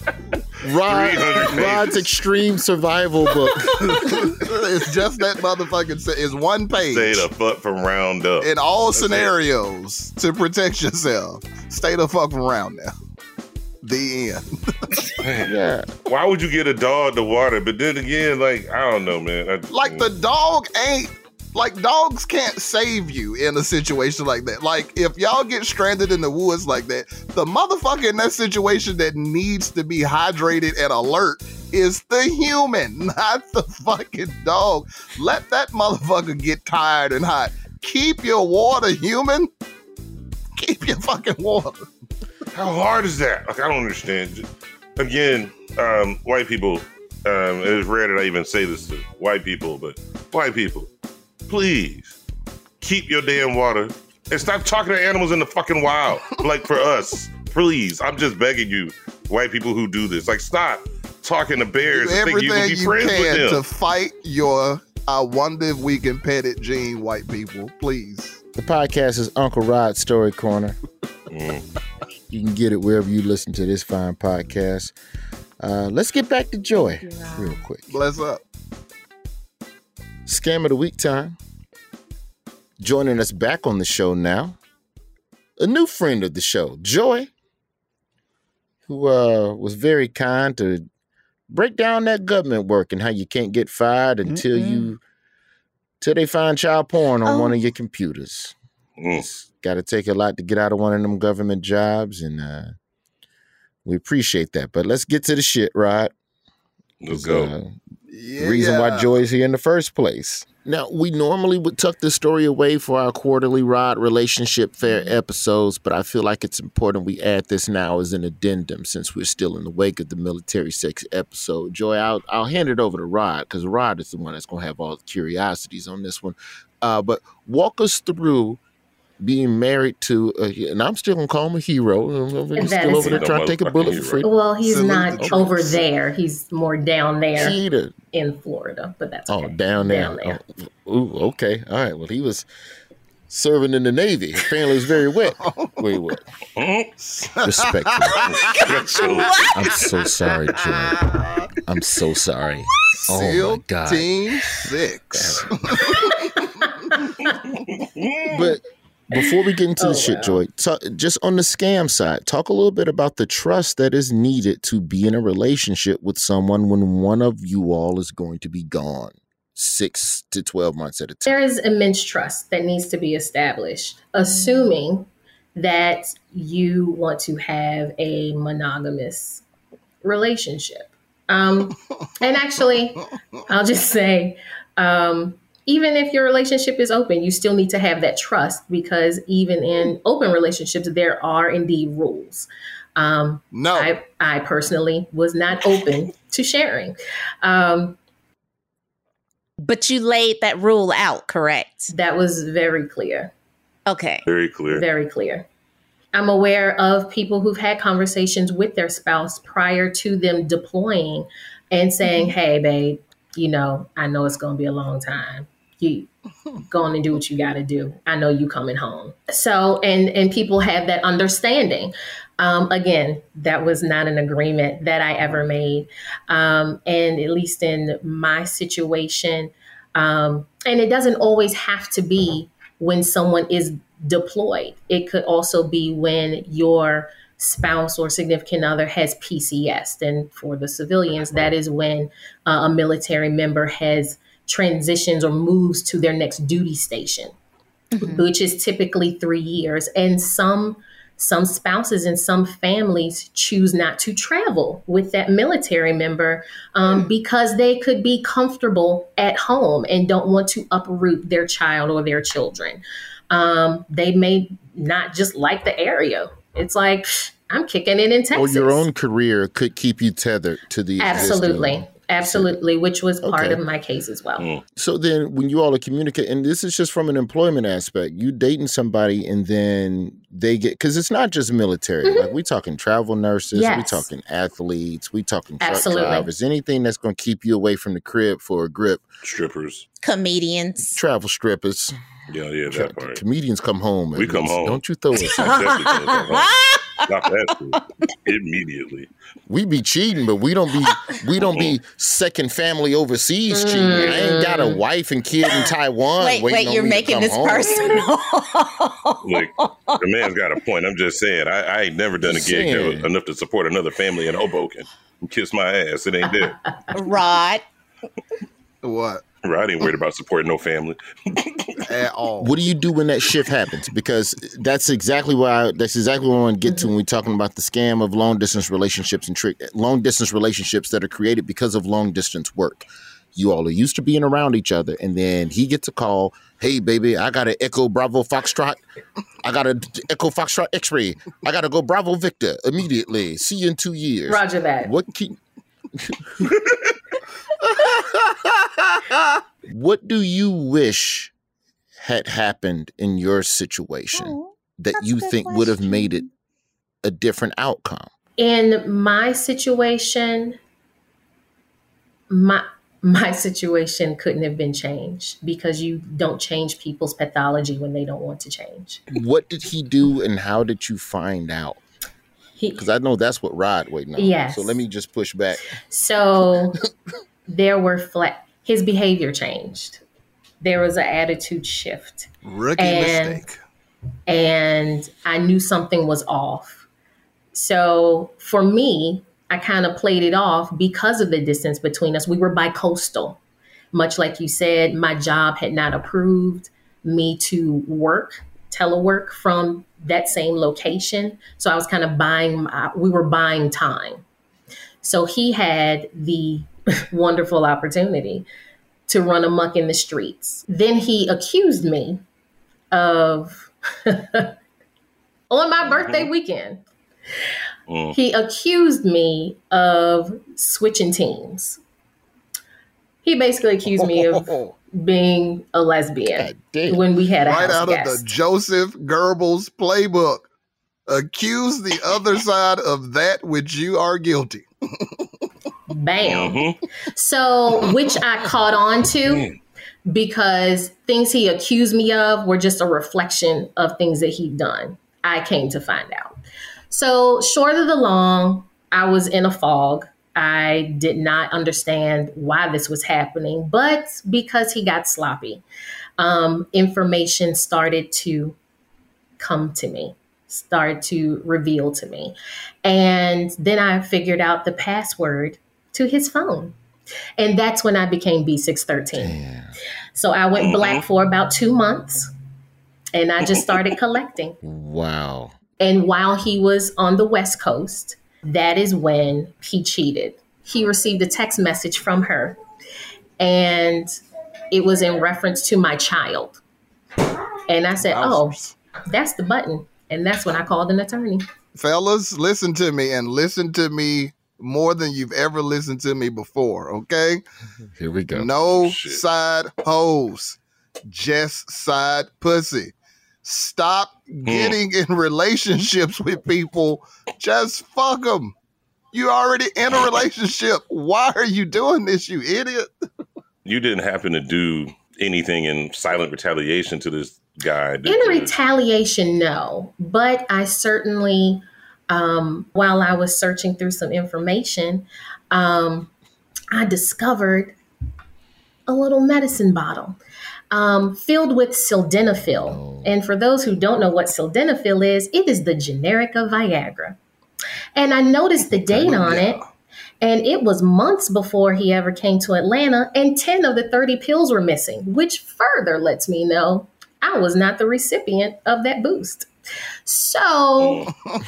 Rod's extreme survival book. It's just that motherfucking. It's one page. Stay the fuck from round up. In all scenarios to protect yourself. Stay the fuck from round now. The end. Yeah. Why would you get a dog to water? But then again, like, I don't know, man. The dog ain't. Like, dogs can't save you in a situation like that. Like, if y'all get stranded in the woods like that, the motherfucker in that situation that needs to be hydrated and alert is the human, not the fucking dog. Let that motherfucker get tired and hot. Keep your water, human. Keep your fucking water. How hard is that? Like, I don't understand. Again, white people, it is rare that I even say this to white people, but white people, please keep your damn water and stop talking to animals in the fucking wild. Like, for us, please. I'm just begging you, white people who do this. Like, stop talking to bears and think you can be friends with them. To fight your I wonder if we can pet it gene, white people. Please. The podcast is Uncle Rod's Story Corner. You can get it wherever you listen to this fine podcast. Let's get back to Joy real quick. Bless up. Scam of the week time. Joining us back on the show now, a new friend of the show, Joy, who was very kind to break down that government work and how you can't get fired until they find child porn on one of your computers. It's got to take a lot to get out of one of them government jobs, and we appreciate that. But let's get to the shit, Rod. Let's go. The reason why Joy's here in the first place. Now, we normally would tuck this story away for our quarterly Rod Relationship Fair episodes, but I feel like it's important we add this now as an addendum since we're still in the wake of the military sex episode. Joy, I'll hand it over to Rod because Rod is the one that's going to have all the curiosities on this one. But walk us through being married to, and I'm still going to call him a hero. He's still over there trying to take a bullet for freedom. Well, he's not over there. He's more down there in Florida, but that's okay. Oh, down there. Oh, ooh, okay. All right. Well, he was serving in the Navy. Apparently, it's very wet. Wait, what? Respect. I'm so sorry, Joy. I'm so sorry. Oh, my God. Team 6. But before we get into the shit, Joy, just on the scam side, talk a little bit about the trust that is needed to be in a relationship with someone when one of you all is going to be gone 6 to 12 months at a time. There is immense trust that needs to be established, assuming that you want to have a monogamous relationship. And actually, I'll just say, even if your relationship is open, you still need to have that trust because even in open relationships, there are indeed rules. No, I personally was not open to sharing. But you laid that rule out, correct? That was very clear. Okay. Very clear. Very clear. I'm aware of people who've had conversations with their spouse prior to them deploying and saying, hey, babe, you know, I know it's going to be a long time. You go on and do what you got to do. I know you coming home. So, and people have that understanding. Again, that was not an agreement that I ever made. And at least in my situation, and it doesn't always have to be when someone is deployed. It could also be when your spouse or significant other has PCS. And for the civilians, that is when a military member has transitions or moves to their next duty station, which is typically 3 years. And some spouses and some families choose not to travel with that military member because they could be comfortable at home and don't want to uproot their child or their children. They may not just like the area. It's like, I'm kicking it in Texas. Or your own career could keep you tethered to the Absolutely, which was part of my case as well. So then when you all are communicating, and this is just from an employment aspect, you dating somebody and then they get, because it's not just military. Like we talking travel nurses, we talking athletes, we talking truck drivers, anything that's going to keep you away from the crib for a grip. Strippers. Comedians. Travel strippers. Yeah, that part. Comedians come home. We come home. Don't you throw us Stop that shit. Immediately. We be cheating, but we don't be second family overseas cheating. I ain't got a wife and kid in Taiwan. Wait, you're making this personal. Look, the man's got a point. I'm just saying, I ain't never done a gig that was enough to support another family in Hoboken. Kiss my ass. It ain't there. Rod. What? Rod ain't worried about supporting no family. At all. What do you do when that shift happens? Because that's exactly what I want to get to when we're talking about the scam of long distance relationships and long distance relationships that are created because of long distance work. You all are used to being around each other, and then he gets a call. Hey, baby, I got an Echo Bravo Foxtrot. I got an Echo Foxtrot X-ray. I got to go Bravo Victor immediately. See you in 2 years. Roger that. What do you wish had happened in your situation that you think would have made it a different outcome? In my situation, my situation couldn't have been changed because you don't change people's pathology when they don't want to change. What did he do and how did you find out? Because I know that's what Rod waiting on. Yes. So let me just push back. So there were his behavior changed. There was an attitude shift. Rookie mistake. And I knew something was off. So for me, I kind of played it off because of the distance between us. We were bi-coastal. Much like you said, my job had not approved me to telework from that same location. So I was kind of we were buying time. So he had the wonderful opportunity to run amok in the streets. Then he accused me of, on my birthday weekend, he accused me of switching teams. He basically accused me of being a lesbian when we had a right house out guest. of the Joseph Goebbels playbook. Accuse the other side of that which you are guilty. Bam. So, which I caught on to because things he accused me of were just a reflection of things that he'd done. I came to find out. So, short of the long, I was in a fog. I did not understand why this was happening, but because he got sloppy, information started to come to me, started to reveal to me. And then I figured out the password to his phone. And that's when I became B613. So I went black for about 2 months and I just started collecting. Wow. And while he was on the West Coast, that is when he cheated. He received a text message from her and it was in reference to my child. And I said, oh, that's the button. And that's when I called an attorney. Fellas, listen to me and listen to me more than you've ever listened to me before, okay? Here we go. No side hoes, just side pussy. Stop getting in relationships with people. Just fuck them. You already in a relationship. Why are you doing this, you idiot? You didn't happen to do anything in silent retaliation to this guy? In retaliation, no. But I certainly, while I was searching through some information, I discovered a little medicine bottle filled with sildenafil. And for those who don't know what sildenafil is, it is the generic of Viagra. And I noticed the date on it, and it was months before he ever came to Atlanta, and 10 of the 30 pills were missing, which further lets me know I was not the recipient of that boost. So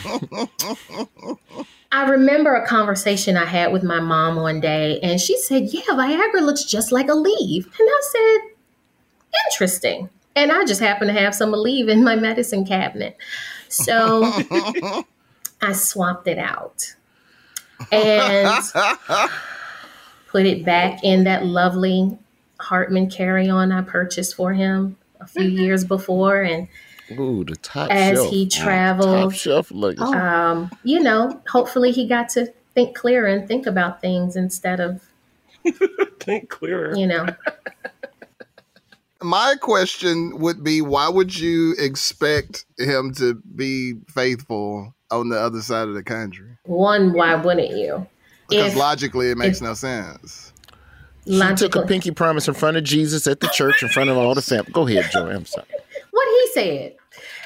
I remember a conversation I had with my mom one day, and she said, yeah, Viagra looks just like Aleve. And I said, interesting. And I just happen to have some Aleve in my medicine cabinet. So I swapped it out and put it back in that lovely Hartman carry-on I purchased for him a few years before. And ooh, the top as shelf. he traveled, Top shelf luggage. you know, hopefully he got to think clearer and think about things instead of think clearer. You know. My question would be, why would you expect him to be faithful on the other side of the country? One, why wouldn't you? Because logically, it makes no sense. She took a pinky promise in front of Jesus at the church, in front of all the family. Go ahead, Joy. I'm sorry. What he said.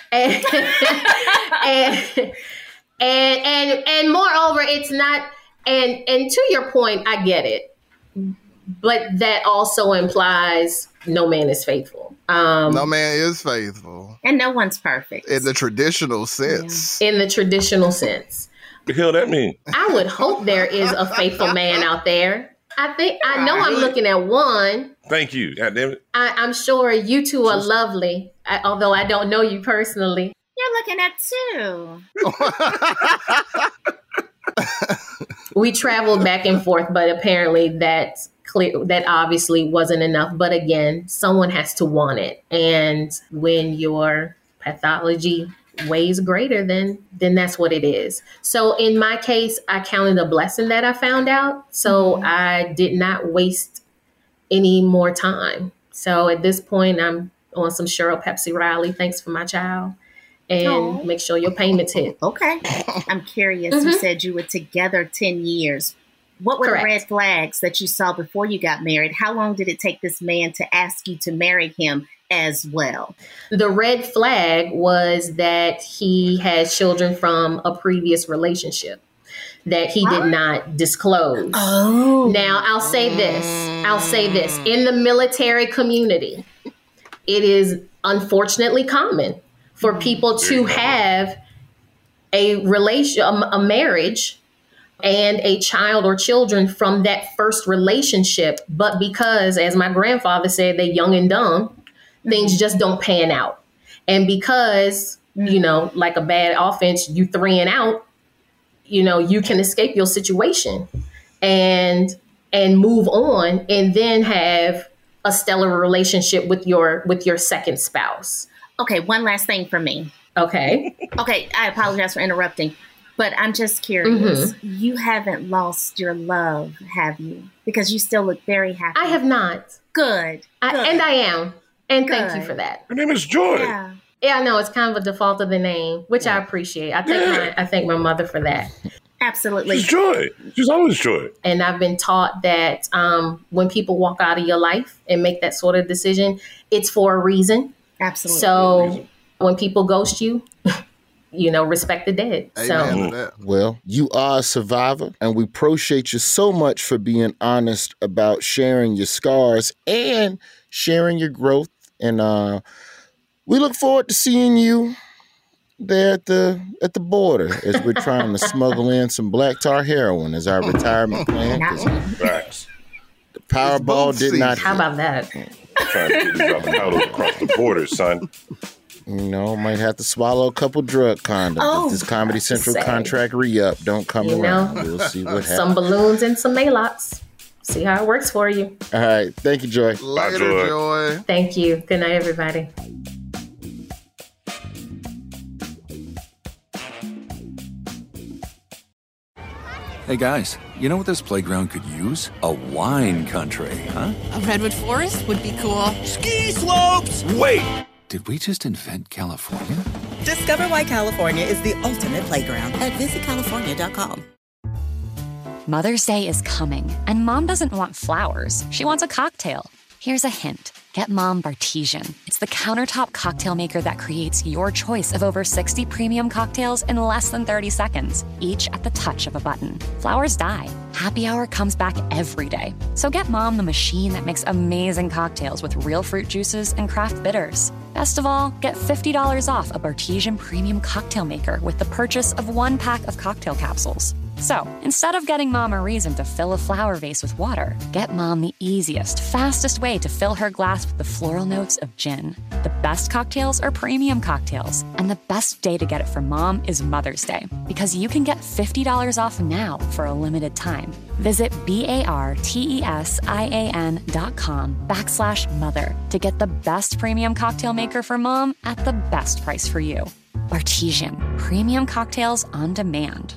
And moreover, it's not, and to your point, I get it. But that also implies no man is faithful. No man is faithful. And no one's perfect. In the traditional sense. In the traditional sense. The hell that mean? I would hope there is a faithful man out there. I know I'm looking at one. Thank you. God damn it. I'm sure you two are lovely, although I don't know you personally. You're looking at two. We traveled back and forth, but apparently that obviously wasn't enough. But again, someone has to want it. And when your pathology weighs greater, then that's what it is. So in my case, I counted a blessing that I found out. So I did not waste any more time. So at this point, I'm on some Cheryl Pepsi Riley. Thanks for my child. And make sure your payments hit. Okay. I'm curious. You said you were together 10 years. What were the red flags that you saw before you got married? How long did it take this man to ask you to marry him as well? The red flag was that he had children from a previous relationship that he did not disclose. Oh. Now, I'll say this. In the military community, it is unfortunately common for people to have a marriage and a child or children from that first relationship. But because, as my grandfather said, they're young and dumb, things just don't pan out. And because, like a bad offense, you 3 and out, you can escape your situation and move on and then have a stellar relationship with your second spouse. Okay, one last thing for me. Okay, I apologize for interrupting, but I'm just curious. You haven't lost your love, have you? Because you still look very happy. I have not. Good. And I am. And thank you for that. Her name is Joy. Yeah, I know. It's kind of a default of the name, which I appreciate. I thank my mother for that. Absolutely. She's Joy. She's always Joy. And I've been taught that when people walk out of your life and make that sort of decision, it's for a reason. Absolutely. So when people ghost you, respect the dead. So, well, you are a survivor, and we appreciate you so much for being honest about sharing your scars and sharing your growth. And we look forward to seeing you there at the border as we're trying to smuggle in some black tar heroin as our retirement plan. Right. The Powerball did not hit. How about that? Trying to get these avocados across the border, son. Might have to swallow a couple drug condoms if this Comedy Central contract re-up don't come around. We'll see what happens. Some balloons and some Maalox. See how it works for you. All right. Thank you, Joy. Later, Joy. Thank you. Good night, everybody. Hey guys, you know what this playground could use? A wine country, huh? A redwood forest would be cool. Ski slopes! Wait! Did we just invent California? Discover why California is the ultimate playground at visitcalifornia.com. Mother's Day is coming, and Mom doesn't want flowers. She wants a cocktail. Here's a hint. Get Mom Bartesian. It's the countertop cocktail maker that creates your choice of over 60 premium cocktails in less than 30 seconds, each at the touch of a button. Flowers die. Happy Hour comes back every day. So get Mom the machine that makes amazing cocktails with real fruit juices and craft bitters. Best of all, get $50 off a Bartesian premium cocktail maker with the purchase of 1 pack of cocktail capsules. So, instead of getting Mom a reason to fill a flower vase with water, get Mom the easiest, fastest way to fill her glass with the floral notes of gin. The best cocktails are premium cocktails, and the best day to get it for Mom is Mother's Day, because you can get $50 off now for a limited time. Visit BARTESIAN.com/mother to get the best premium cocktail maker for Mom at the best price for you. Bartesian, premium cocktails on demand.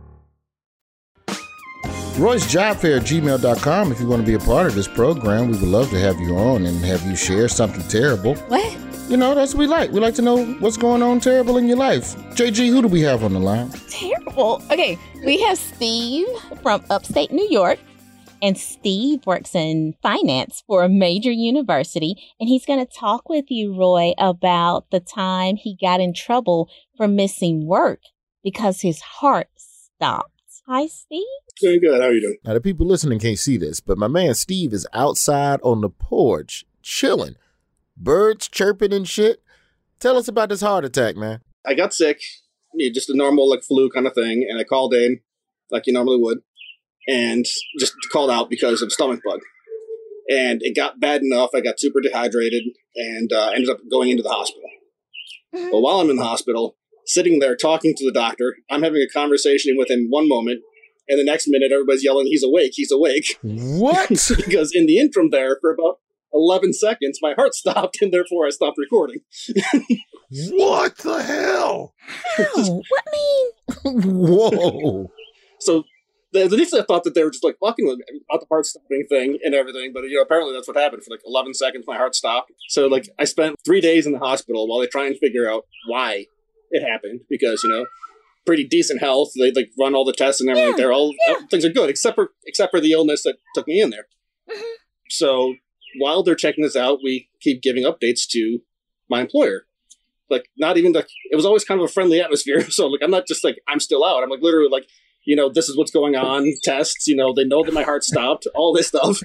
Roy's Job Fair at gmail.com. If you want to be a part of this program, we would love to have you on and have you share something terrible. What? You know, that's what we like. We like to know what's going on terrible in your life. JG, who do we have on the line? Terrible. Okay, we have Steve from upstate New York. And Steve works in finance for a major university. And he's going to talk with you, Roy, about the time he got in trouble for missing work because his heart stopped. Hi, Steve. Doing good. How are you doing? Now, the people listening can't see this, but my man Steve is outside on the porch, chilling. Birds chirping and shit. Tell us about this heart attack, man. I got sick. Just a normal, flu kind of thing. And I called in, like you normally would, and just called out because of stomach bug. And it got bad enough. I got super dehydrated and ended up going into the hospital. But while I'm in the hospital, sitting there talking to the doctor, I'm having a conversation with him one moment, and the next minute everybody's yelling, he's awake, he's awake. What? Because in the interim there, for about 11 seconds, my heart stopped, and therefore I stopped recording. What the hell? How? What mean? Whoa. So the initially I thought that they were just fucking with me about the heart stopping thing and everything, but apparently that's what happened. For 11 seconds, my heart stopped. So I spent 3 days in the hospital while they try and figure out why it happened, because pretty decent health. They run all the tests and everything. They're all things are good except for the illness that took me in there. So while they're checking this out, we keep giving updates to my employer. Not even it was always kind of a friendly atmosphere. So I'm not just I'm still out. I'm literally this is what's going on. Tests. They know that my heart stopped. All this stuff.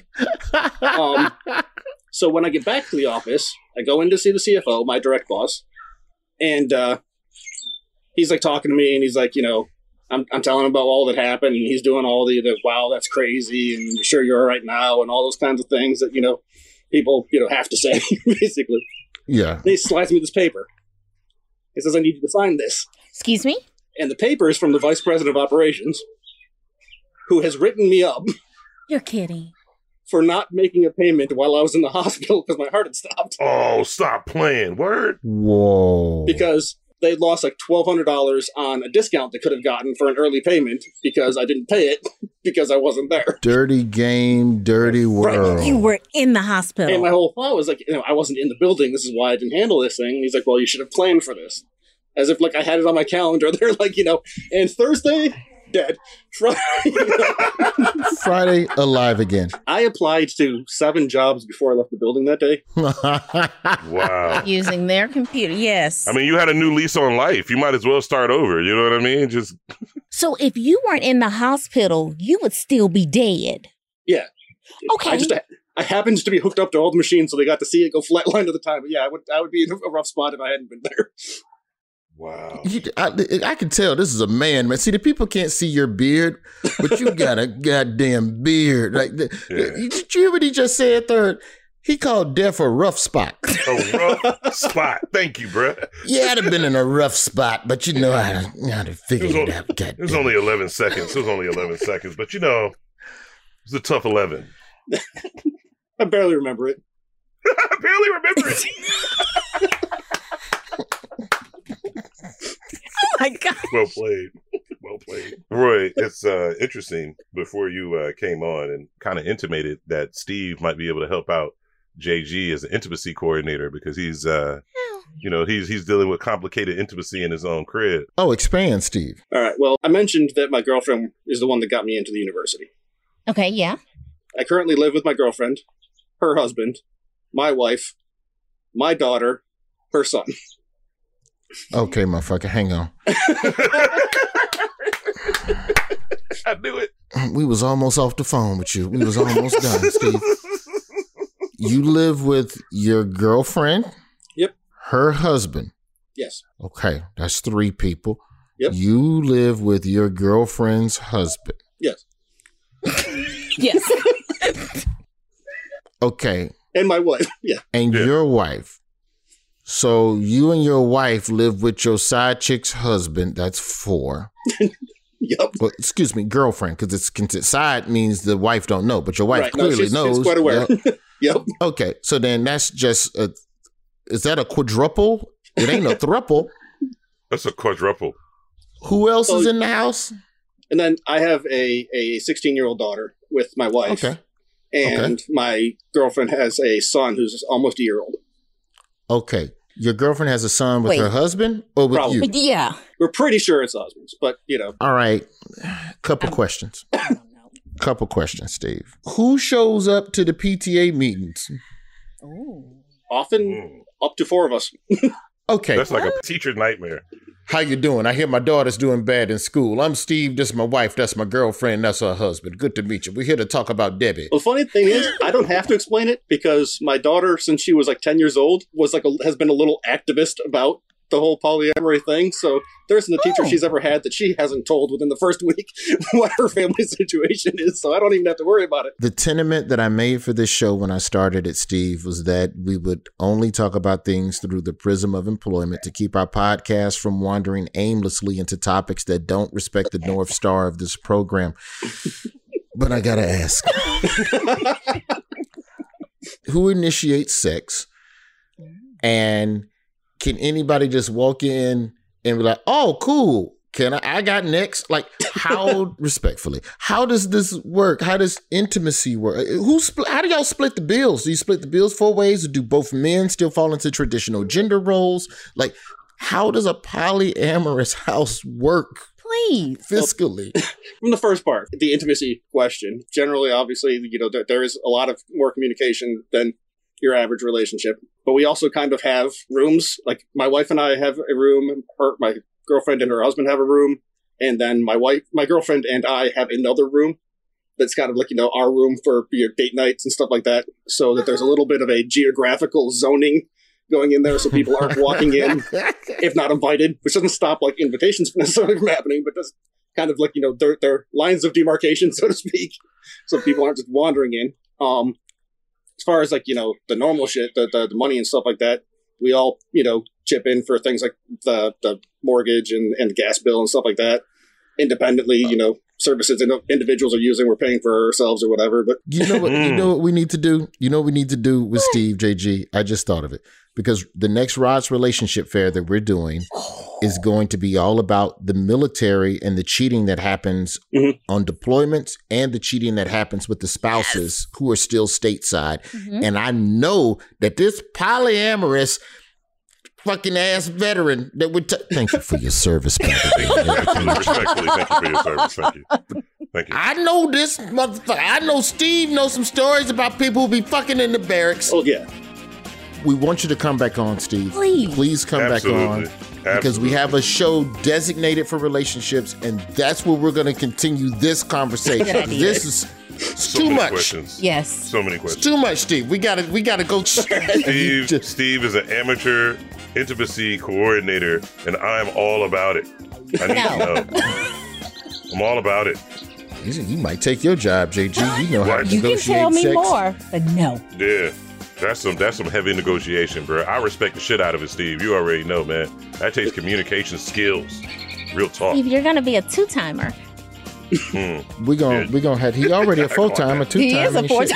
So when I get back to the office, I go in to see the CFO, my direct boss, and he's talking to me, and he's I'm telling him about all that happened, and he's doing all the wow, that's crazy, and you're sure you're all right now, and all those kinds of things that people have to say basically. Yeah. And he slides me this paper. He says, I need you to sign this. Excuse me? And the paper is from the vice president of operations, who has written me up. You're kidding. For not making a payment while I was in the hospital because my heart had stopped. Oh, stop playing. Word? Whoa. Because they lost $1,200 on a discount they could have gotten for an early payment because I didn't pay it because I wasn't there. Dirty game, dirty world. Right. You were in the hospital. And my whole thought was I wasn't in the building. This is why I didn't handle this thing. And he's well, you should have planned for this. As if I had it on my calendar. They're and Thursday, dead. Friday, alive again. I applied to 7 jobs before I left the building that day. Wow. Using their computer, yes. I mean, you had a new lease on life. You might as well start over. You know what I mean? Just. So if you weren't in the hospital, you would still be dead. Yeah. Okay. I happened to be hooked up to all the machines, so they got to see it go flatline at the time. But yeah, I would be in a rough spot if I hadn't been there. Wow. I can tell this is a man. See, the people can't see your beard, but you got a goddamn beard. Did you hear what he just said, Third? He called death a rough spot. A rough spot. Thank you, bro. Yeah, I'd have been in a rough spot, but you know how to figure it out. It was only 11 seconds. But it was a tough 11. I barely remember it. I barely remember it. Oh my God. Well played. Roy, it's interesting. Before you came on and kind of intimated that Steve might be able to help out JG as an intimacy coordinator because he's he's dealing with complicated intimacy in his own crib. Oh, expand, Steve. All right. Well, I mentioned that my girlfriend is the one that got me into the university. Okay, yeah. I currently live with my girlfriend, her husband, my wife, my daughter, her son. Okay, motherfucker, hang on. I knew it. We was almost off the phone with you. We was almost done, Steve. You live with your girlfriend? Yep. Her husband? Yes. Okay, that's 3 people. Yep. You live with your girlfriend's husband? Yes. Yes. Okay. And my wife, yeah. And your wife. So you and your wife live with your side chick's husband. That's 4. Yep. Well, excuse me, girlfriend, because it's side means the wife don't know, but your wife Right. clearly she's knows. quite aware. Yep. Okay, so then that's just is that a quadruple? It ain't a thruple. That's a quadruple. Who else is in the house? And then I have a 16-year-old daughter with my wife. Okay. And my girlfriend has a son who's almost a year old. Okay. Your girlfriend has a son with Wait. her husband or with Probably. you? Yeah. We're pretty sure it's husbands, but All right. Couple questions. Couple questions, Steve. Who shows up to the PTA meetings? often up to 4 of us. Okay. That's like a teacher nightmare. How you doing? I hear my daughter's doing bad in school. I'm Steve. This is my wife. That's my girlfriend. That's her husband. Good to meet you. We're here to talk about Debbie. The funny thing is, I don't have to explain it because my daughter, since she was like 10 years old, has been a little activist about the whole polyamory thing. So there isn't a teacher she's ever had that she hasn't told within the first week what her family situation is. So I don't even have to worry about it. The tenement that I made for this show when I started it, Steve, was that we would only talk about things through the prism of employment to keep our podcast from wandering aimlessly into topics that don't respect the North Star of this program. But I gotta ask, who initiates sex? And can anybody just walk in and be like, oh, cool. Can I got next? Like, how, respectfully, how does this work? How does intimacy work? How do y'all split the bills? Do you split the bills 4 ways, or do both men still fall into traditional gender roles? Like, how does a polyamorous house work? Please. Fiscally. From the first part, the intimacy question, generally, obviously, there is a lot of more communication than your average relationship. But we also kind of have rooms. Like my wife and I have a room. My girlfriend and her husband have a room. And then my girlfriend and I have another room that's kind of like, our room for your date nights and stuff like that. So that there's a little bit of a geographical zoning going in there so people aren't walking in if not invited, which doesn't stop like invitations necessarily from happening, but just kind of like, their lines of demarcation, so to speak. So people aren't just wandering in. As far as like, the normal shit, the money and stuff like that, we all, chip in for things like the mortgage and the gas bill and stuff like that. Independently, services individuals are using, we're paying for ourselves or whatever. But you know what we need to do? You know what we need to do with Steve, JG? I just thought of it. Because the next Rod's Relationship Fair that we're doing is going to be all about the military and the cheating that happens on deployments and the cheating that happens with the spouses who are still stateside. And I know that this polyamorous fucking ass veteran that would thank you for your service, by the way. Respectfully, thank you for your service. Thank you. Thank you. I know this motherfucker. I know Steve knows some stories about people who be fucking in the barracks. Oh, yeah. We want you to come back on, Steve. Please come Absolutely. back on. Because we have a show designated for relationships, and that's where we're going to continue this conversation. This is too much. Questions. Yes. So many questions. Too much, Steve. We gotta go. Steve is an amateur intimacy coordinator, and I'm all about it. I need to know. I'm all about it. You might take your job, JG. You know how to You negotiate can tell me sex. more, but no. Yeah. That's some heavy negotiation, bro. I respect the shit out of it, Steve. You already know, man. That takes communication skills. Real talk. If you're gonna be a 2-timer. We're gonna have he already a 4-timer, 2-timer. He is a 4-timer.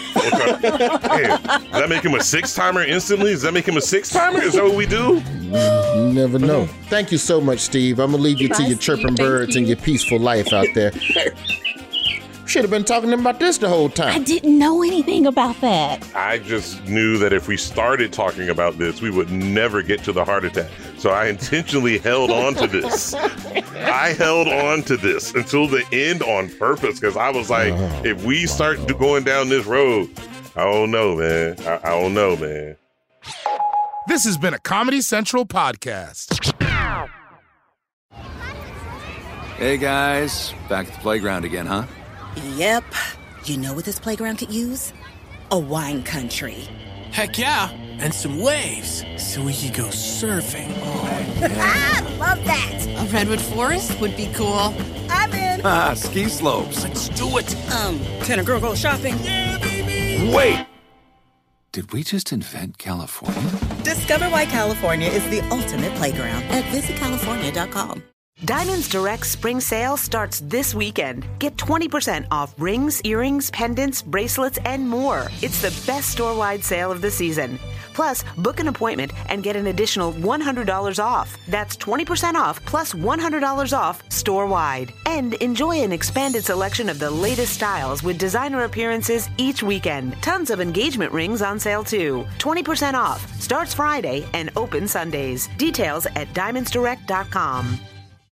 Does that make him a 6-timer instantly? Does that make him a 6-timer? Is that what we do? You never know. Thank you so much, Steve. I'm gonna leave you to your chirping birds and your peaceful life out there. Should have been talking to him about this the whole time. I didn't know anything about that. I just knew that if we started talking about this, we would never get to the heart attack. So I intentionally held on to this. I held on to this until the end on purpose because I was like, if we start going down this road, I don't know, man. I don't know, man. This has been a Comedy Central podcast. Hey, guys. Back at the playground again, huh? Yep. You know what this playground could use? A wine country. Heck yeah, and some waves so we could go surfing. Oh, yeah. Love that. A redwood forest would be cool. I'm in. Ski slopes. Let's do it. Can a girl go shopping? Yeah, baby. Wait! Did we just invent California? Discover why California is the ultimate playground at visitcalifornia.com. Diamonds Direct Spring Sale starts this weekend. Get 20% off rings, earrings, pendants, bracelets, and more. It's the best store-wide sale of the season. Plus, book an appointment and get an additional $100 off. That's 20% off plus $100 off store-wide. And enjoy an expanded selection of the latest styles with designer appearances each weekend. Tons of engagement rings on sale too. 20% off. Starts Friday and open Sundays. Details at diamondsdirect.com.